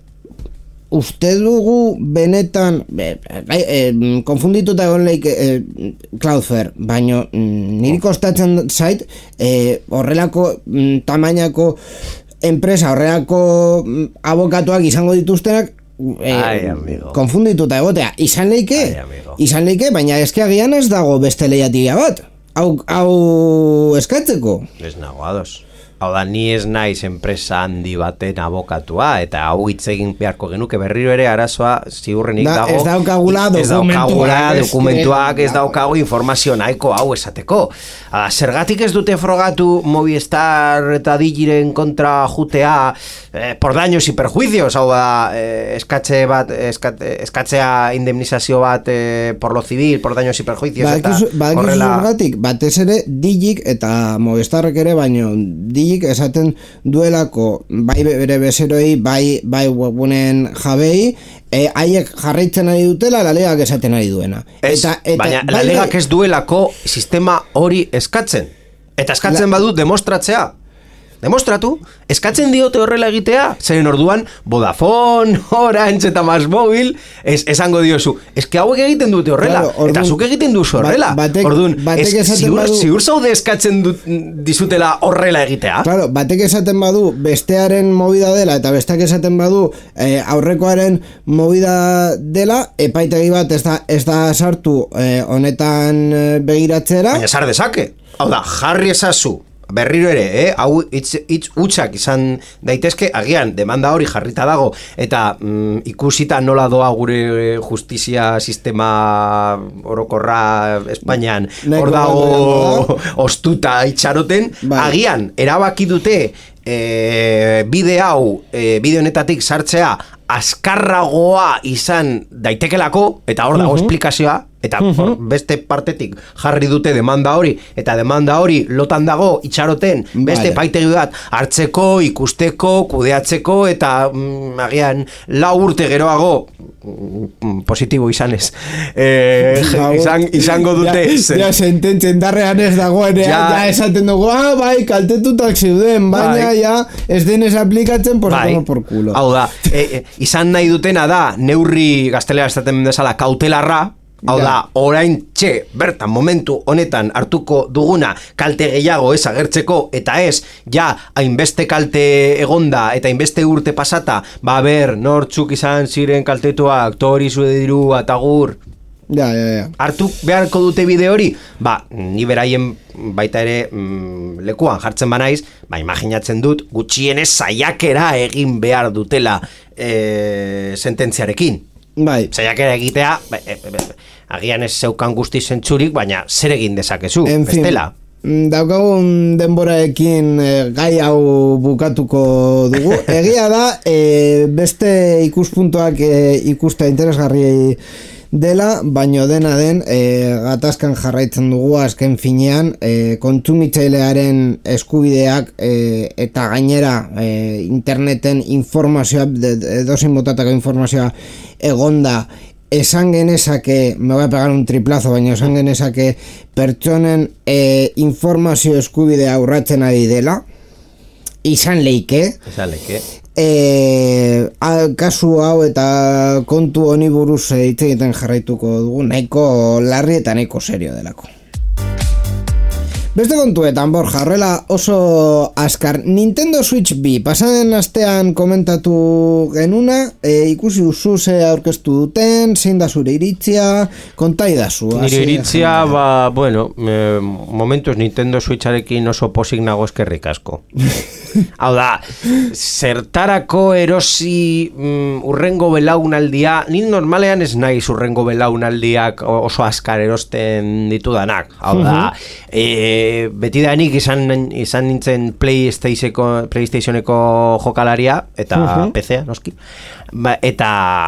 S2: uste dugu benetan e, e, konfundituta egon leik e, Cloudflare, baino niri kostatzen zait e, horrelako m, tamainako enpresa, horrelako m, abokatuak izango dituztenak Eh,
S3: Ai,
S2: konfundituta egotea izan leike, izan leike, baina eske agian ez dago beste lehiatia bat hau, hau eskatzeko
S3: ez nago ados. Hau da, ni ez naiz enpresa handi baten abokatua eta hau hitz egin beharko genuke berriro ere arazoa ziurrenik
S2: da,
S3: dago
S2: ez daukagula
S3: ez daukagula dokumentuak, ez daukagu informazio nahiko hau esateko. Hala, zergatik ez dute frogatu Movistar eta Digiren kontra jutea eh, por daños y perjuicios, hau da eh, eskatze bat, eskat, eskatzea indemnizazio bat eh, por lo civil, por daños y perjuicios ba, eta
S2: ba, horrela zergatik, batez ere Digik eta Movistarrek ere, baino Digik esaten duelako bai bere bezeroi, bai, bai webunen jabei, haiek e, jarraitzen ari dutela La Ligak esaten ari duena.
S3: Ez, eta, eta, baina bai, La Ligak ez duelako sistema hori eskatzen. Eta eskatzen la, badu demostratzea. Demostratu, eskatzen diote horrela egitea, zeren orduan Vodafone, Orange eta MásMóvil es, esango diozu, eske hauek egiten dute horrela, claro, orduan, eta zuk egiten duzu horrela.
S2: Batek,
S3: orduan,
S2: batek
S3: es, ziur, badu, ziur zaude eskatzen du, dizutela horrela egitea.
S2: Claro, batek esaten badu bestearen movida dela, eta besteak esaten badu eh, aurrekoaren movida dela, epaitegi bat ez da, ez da sartu eh, honetan eh, begiratzera.
S3: Baina sar dezake, hau da, jarri ezazu. Berriro ere, eh? Hau itz, itz utxak izan daitezke, agian demanda hori jarrita dago eta mm, ikusita nola doa gure justizia sistema orokorra Espainian hor dago ostuta itxaroten, bai. Agian erabaki dute e, bide hau e, bide honetatik sartzea azkarragoa izan daitekelako eta hor dago uh-huh. esplikazioa eta uh-huh. beste partetik jarri dute demanda hori eta demanda hori lotan dago itxaroten beste vale. Paitegi bat hartzeko, ikusteko, kudeatzeko eta mm, agian lau urte geroago mm, positibo izanez eh, izan, izango dute
S2: ja, ja sententzen darrean ez dagoen ja, ja esaten dugu, ah, bai, kaltetutak zeuden baina bai. Ja ez denez aplikatzen por, bai. Por culo.
S3: Hau da, e, e, izan nahi dutena da neurri gaztelera esaten bezala kautelarra. Hau da, orain txe, bertan, momentu honetan hartuko duguna kalte gehiago ez agertzeko, eta ez, ja, hainbeste kalte egonda eta hainbeste urte pasata, ba, ber, nortzuk izan ziren kaltetuak, tori zude diru, atagur.
S2: Ja, ja, ja.
S3: Hartu beharko dute bide hori, ba, ni beraien baita ere mm, lekuan jartzen banaiz, ba, imaginatzen dut, gutxienez saiakera egin behar dutela e, sententziarekin.
S2: Bai.
S3: Saiakera egitea, be, be, be, agian ez zeukan guzti zentzurik, baina zer egin dezakezu,
S2: en fin,
S3: bestela.
S2: Daukagun denboraekin e, gai hau bukatuko dugu. Egia da, e, beste ikuspuntuak e, ikusta interesgarri dela, baino dena den e, gatazkan jarraitzen dugu azken finean e, kontsumitzailearen eskubideak e, eta gainera e, interneten informazioa, edozein botatako informazioa egonda esan genezake, me voy a pegar un triplazo, baina esan genezake pertsonen e, informazio eskubidea urratzen ari dela, izan leike.
S3: Izan leike.
S2: E, a, kasu hau eta kontu honi buruz hitz egiten jarraituko dugu, nahiko larri eta nahiko serio delako. Beste kontuetan, Borja, horrela oso askar, Nintendo Switch bi, pasaden astean komentatu genuna, e, ikusi duzu ze aurkeztu duten, zein da zure iritzia, kontai dazu.
S3: Nire iritzia, ba, bueno, eh, momentuz Nintendo Switcharekin oso posik nago eskerrik asko. Hau da, zertarako erosi mm, urrengo belaunaldia, ni normalean ez naiz urrengo belaunaldiak oso askar erosten ditudanak. Hau da, uh-huh. e, betidanik izan, izan nintzen PlayStationeko, PlayStationeko jokalaria, eta uh-huh. P C-a, noski. Ba, eta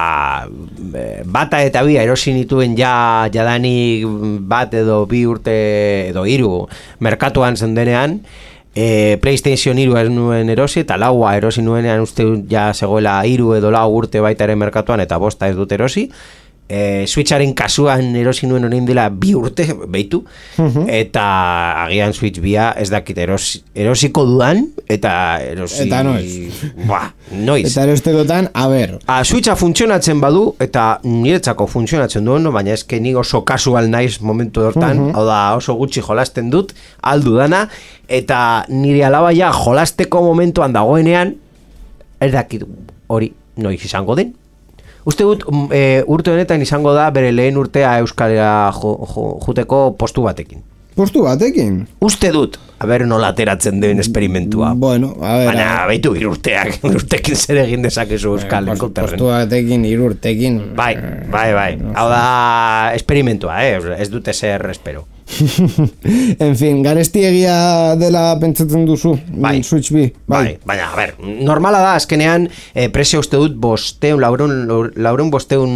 S3: bata eta bia erosi nituen ja jadanik bat edo bi urte edo hiru merkatuan zendenean. E, PlayStation hiru ez nuen erosi eta laua erosi nuenean uste ja zegoela hiru edo lau urte baita ere merkatuan eta bosta ez dut erosi. E, Switcharen kasuan erosi nuen orain dela bi urte behitu, uh-huh. eta agian Switch bia ez dakit erosi, erosiko dudan eta erosi
S2: eta noiz,
S3: ba, noiz.
S2: Eta erostekotan, a ber
S3: a, Switcha funtzionatzen badu eta niretzako funtzionatzen duen, no? Baina eske ni oso kasual naiz momentu hortan, uh-huh. hau da oso gutxi jolasten dut aldu dana, eta nire alabaia jolasteko momentuan dagoenean ez dakit hori noiz izango den. Uste dut, e, urte honetan izango da bere lehen urtea Euskalera jo, jo, juteko postu batekin.
S2: Postu batekin?
S3: Uste dut, a ber nola ateratzen den esperimentua.
S2: Bueno, a ver...
S3: Baina, behitu, irurteak, irurtekin zer egin dezakezu Euskal Enkonterren.
S2: Postu batekin, irurtekin...
S3: Bai, bai, bai. Hau da, esperimentua, eh? Ez dute zer espero.
S2: En fin, garesti egia dela pentsatzen duzu,
S3: bai,
S2: Switch bi, bai.
S3: bai. Baina, a ber, normala da, azkenean, eh, presio uste dut bosteun, laureun, laureun bosteun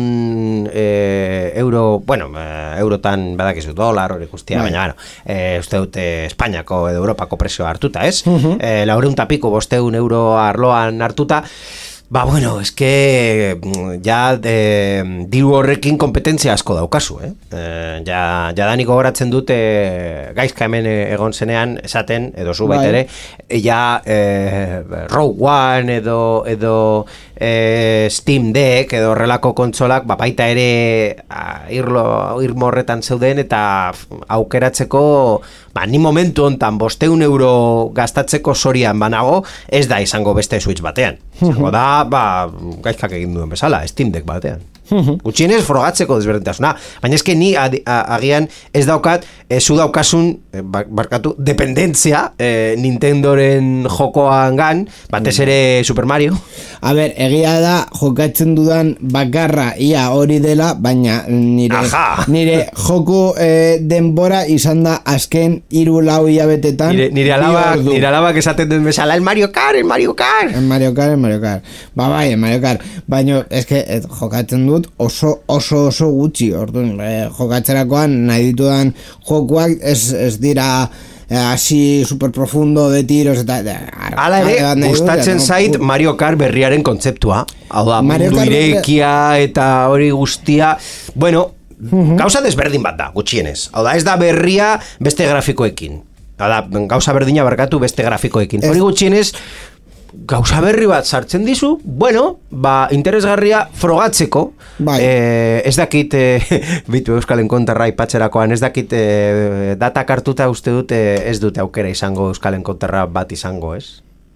S3: eh, euro, bueno, eh, eurotan badakizu dolar, hori guztia, bai. Baina, bueno, eh, uste dut eh, Espainiako edo Europako presioa hartuta, ez? Uh-huh. Eh, laureun tapiko bosteun euro arloan hartuta, ba, bueno, es que ja de, diru horrekin kompetentzia asko daukazu, eh? E, ja, ja danik gogoratzen dute gaizka hemen egon zenean esaten, edo zu baita ere, ja e, Rogue One edo, edo e, Steam Deck edo horrelako kontsolak, ba, baita ere a, irlo, irmo horretan zeuden eta aukeratzeko, ba, ni momentu hontan bosteun euro gastatzeko sorian banago, ez da izango beste Switch batean. Izango da, ba, gaizkak egin duen bezala, Steam Deck batean. Gutxienez frogatzeko desberdintasuna, baina eske ni adi, a, agian ez daukat, ez zu daukasun, eh, barkatu, dependentzia eh, Nintendoren jokoan gan, batez ere Super Mario.
S2: A ber, egia da jokatzen dudan bakarra ia hori dela, baina nire, nire joko eh, denbora izan da azken hiru lau hilabetetan.
S3: Nire, nire alabak, nire alabak esaten den bezala, el Mario Kart, el Mario Kart.
S2: El Mario Kart, el Mario Kart. Ba, bai, el Mario Kart. Baina, eske, eh, jokatzen dut oso oso oso gutxi, orduan, eh, jokatzerakoan nahi ditudan jokoak ez, ez dira hasi eh, super profundo de tiros eta
S3: hala ere, gustatzen zait Mario Kart berriaren kontzeptua, hau da, mundu irekia eta hori guztia, bueno, uh-huh. gauza desberdin bat da, gutxienez, hau da, ez da berria beste grafikoekin, hau da, gauza berdina barkatu beste grafikoekin, hori gutxienez gauza berri bat sartzen dizu, bueno, ba, interesgarria frogatzeko, bai. eh, ez dakit, eh, bitu Euskal Enkonterra ipatzerakoan, ez dakit eh, datak hartuta uste dute ez dute aukera izango Euskal Enkonterra bat izango, ez?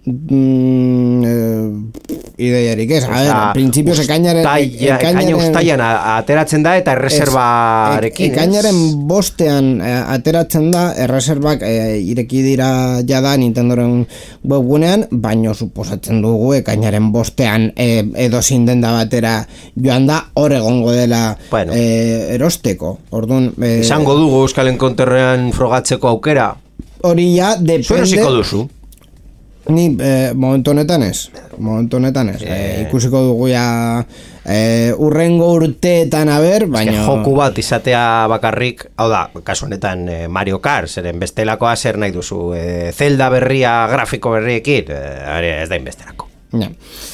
S2: Mm, eh, ideiarik ez, a ver, principios ekainaren
S3: ekaina ustaian ateratzen da eta erreserbarekin,
S2: ez? Ekainaren bostean ateratzen da, erreserbak eh, ireki dira jada Nintendoren webgunean, baino suposatzen dugu ekainaren bostean eh, edo zindenda batera joan da, hor egongo dela bueno. eh, erosteko, orduan eh,
S3: izango dugu Euskal Enkonterrean frogatzeko aukera
S2: hori ja, depende
S3: zuerosiko duzu.
S2: Ni eh, momentu honetan ez, momentu honetan ez, eh, ikusiko dugu ja eh, urrengo urteetan aber, baina...
S3: Joku bat izatea bakarrik, hau da, kasu honetan eh, Mario Kart, zeren bestelakoa zer nahi duzu, eh, Zelda berria, grafiko berriekin, eh, ez da inbesterako.
S2: Ja.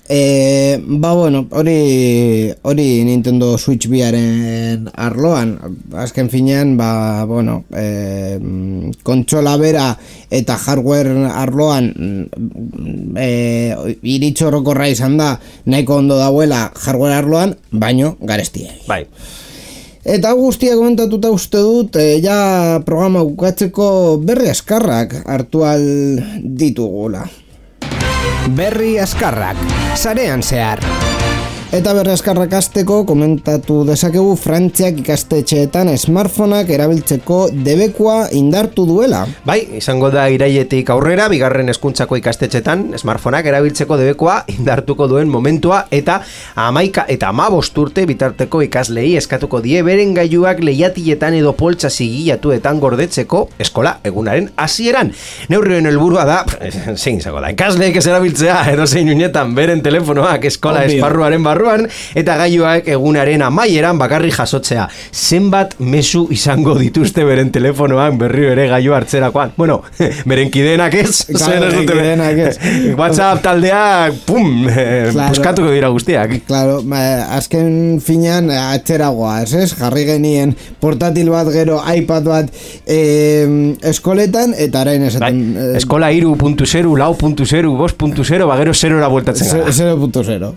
S2: E, ba bueno, hori hori Nintendo Switch biaren arloan, azken finean, ba bueno, e, kontsola bera eta hardware arloan e, iritxorrokorra izan da, nahiko ondo dauela hardware arloan, baino garestia.
S3: Bai.
S2: Eta guztia komentatuta uste dut, e, ja programa bukatzeko berri askarrak hartu al ditugula.
S4: Berri askarrak, sarean zehar.
S2: Eta berri askarrak hasteko komentatu dezakegu Frantziak ikastetxeetan smartphoneak erabiltzeko debekua indartu duela.
S3: Bai, izango da irailetik aurrera, bigarren hezkuntzako ikastetxeetan smartphoneak erabiltzeko debekua indartuko duen momentua eta hamaika eta hamabost urte bitarteko ikaslei eskatuko die beren gailuak lehiatiletan edo poltsa zigilatuetan gordetzeko eskola egunaren hasieran. Neurrien helburua da, zein izango da, ikasleek ez erabiltzea edo zein unetan beren telefonoak eskola
S2: Obvio.
S3: esparruaren barruan eta gailuak egunaren amaieran bakarri jasotzea. Zenbat mezu izango dituzte beren telefonoan berriro ere gailu hartzerakoan. Bueno, beren kideenak ez,
S2: Claro,
S3: zuen ez dute
S2: kideenak ez.
S3: WhatsApp taldeak, pum, eh,
S2: Claro.
S3: puskatuko dira guztiak.
S2: Claro, ba, azken finean atzeragoa, ez ez? Jarri genien portatil bat gero iPad bat eh, eskoletan, eta arain
S3: Bai,
S2: esaten... eh,
S3: eskola hiru puntu zero, lau puntu zero, bost puntu zero, bagero zerora bueltatzen gara.
S2: zero puntu zero.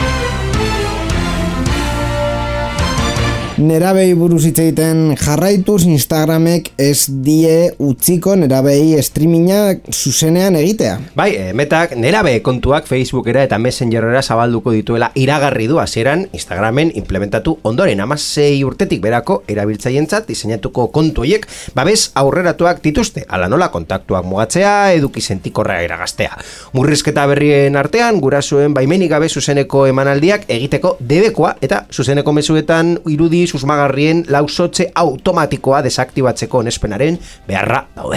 S2: Nerabei buruz hitz egiten jarraituz, Instagramek ez die utziko nerabei streaminga zuzenean egitea.
S3: Bai, e, metak nerabe kontuak Facebookera eta Messengerera zabalduko dituela iragarri du hasieran Instagramen implementatu ondoren hamasei urtetik berako erabiltzaientzat diseinatuko kontu horiek babes aurreratuak dituzte, ala nola kontaktuak mugatzea, eduki sentikorra iragaztea. Murrizketa berrien artean, gurasoen baimenik gabe zuzeneko emanaldiak egiteko debekoa eta zuzeneko mezuetan irudi susmagarrien lausotze automatikoa desaktibatzeko onespenaren beharra daude.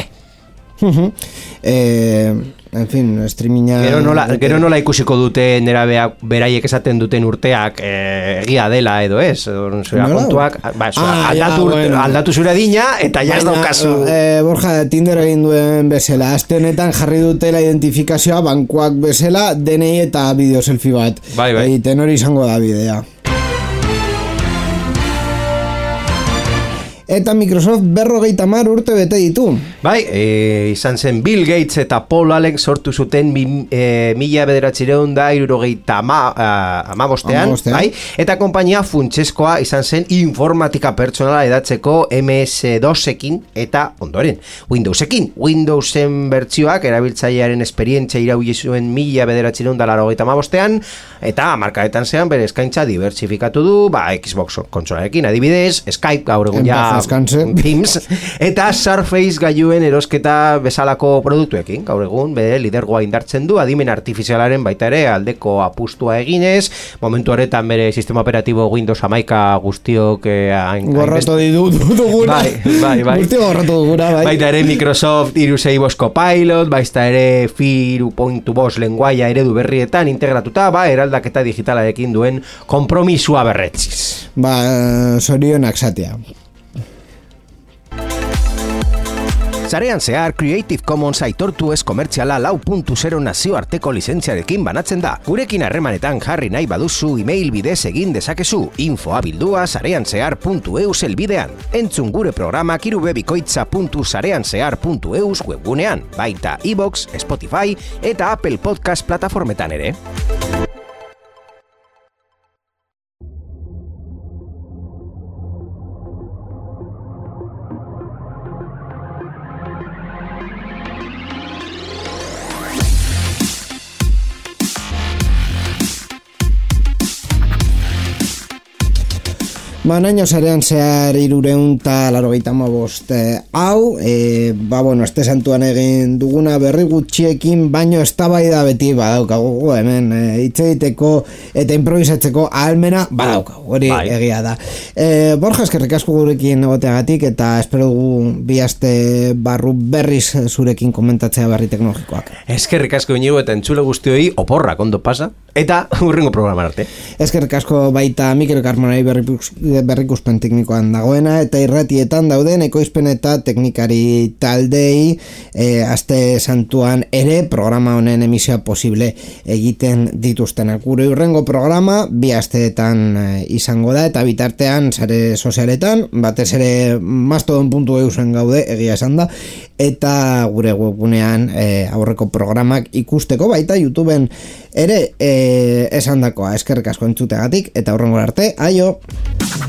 S2: eh, en fin, streaminga...
S3: Gero nola, gero nola ikusiko dute nerabeak beraiek esaten duten urteak eh, egia dela edo ez, edo zure
S2: Nola?
S3: kontuak ba, zure,
S2: Ah,
S3: aldatu,
S2: ja, bueno.
S3: aldatu zure adina eta ja ez
S2: Baina,
S3: daukazu.
S2: eh, Borja, Tinder egin duen bezala, aste honetan jarri dutela identifikazioa bankuak bezala, D N I eta bideo selfie bat.
S3: Bai, bai.
S2: Egiten hori izango da bidea. Eta Microsoft berrogeita hamar urte bete ditu.
S3: Bai, e, izan zen Bill Gates eta Paul Allen sortu zuten mi, e, mila bederatzireun da irurogeita ama, amabostean, bai? Eta konpainia funtseskoa izan zen informatika pertsonala edatzeko M S dosekin eta ondoren Windowsekin. Windowsen bertsioak erabiltzailearen esperientzia irauli zuen mila bederatzireun da laurogeita hamabostean eta markaetan zean bere eskaintza diversifikatu du, ba, Xbox kontsolarekin adibidez, Skype gaur egun ja Teams, eta Surface gailuen erosketa bezalako produktuekin, gaur egun, bere lidergoa indartzen du, adimen artifizialaren baita ere aldeko apustua eginez, momentu horretan bere sistema operatibo Windows hamaika guztiok eh,
S2: gorratu ditu duguna.
S3: Bai, bai, bai.
S2: Guzti gorratu duguna, bai.
S3: Baita ere Microsoft hiru puntu sei Copilot, baita ere hiru puntu bost lenguaia eredu berrietan integratuta, ba, eraldaketa digitalarekin duen konpromisua berretziz.
S2: Ba, zorionak zatea.
S4: Sarean zehar Creative Commons aitortu ez komertziala lau puntu zero nazioarteko lizentziarekin banatzen da. Gurekin harremanetan jarri nahi baduzu email bidez egin dezakezu. Infoa bildua sarean zehar puntu eus elbidean. Entzun gure programak irubebikoitza puntu sarean zehar puntu eus webgunean. Baita iVoox, Spotify eta Apple Podcast plataformetan ere.
S2: Ba, naino zarean zehar irureun eta laurogeita hamabost eh, hau, e, ba, bueno, este santuan egin duguna berri gutxiekin, baino eztabaida beti badaukagu, hemen e, hitz egiteko eta improvisatzeko ahalmena badaukagu, hori
S3: bai.
S2: Egia da. E, Borja, eskerrik asko gurekin egoteagatik, eta espero dugu bi aste barru berriz zurekin komentatzea berri teknologikoak.
S3: Eskerrik asko inigo eta entzule guztioi oporrak ondo pasa, eta hurrengo programan arte.
S2: Eskerrik asko baita Mikel Carmonai berri adibidez berrikuspen teknikoan dagoena, eta irratietan dauden ekoizpen eta teknikari taldei e, aste santuan ere programa honen emisioa posible egiten dituztenak. Gure hurrengo programa bi asteetan e, izango da, eta bitartean sare sozialetan, batez ere mastodon puntu e u gaude, egia esan da, eta gure webgunean e, aurreko programak ikusteko, baita YouTubeen ere e, esandakoa. Eskerrik asko entzuteagatik, eta hurrengo arte, aio!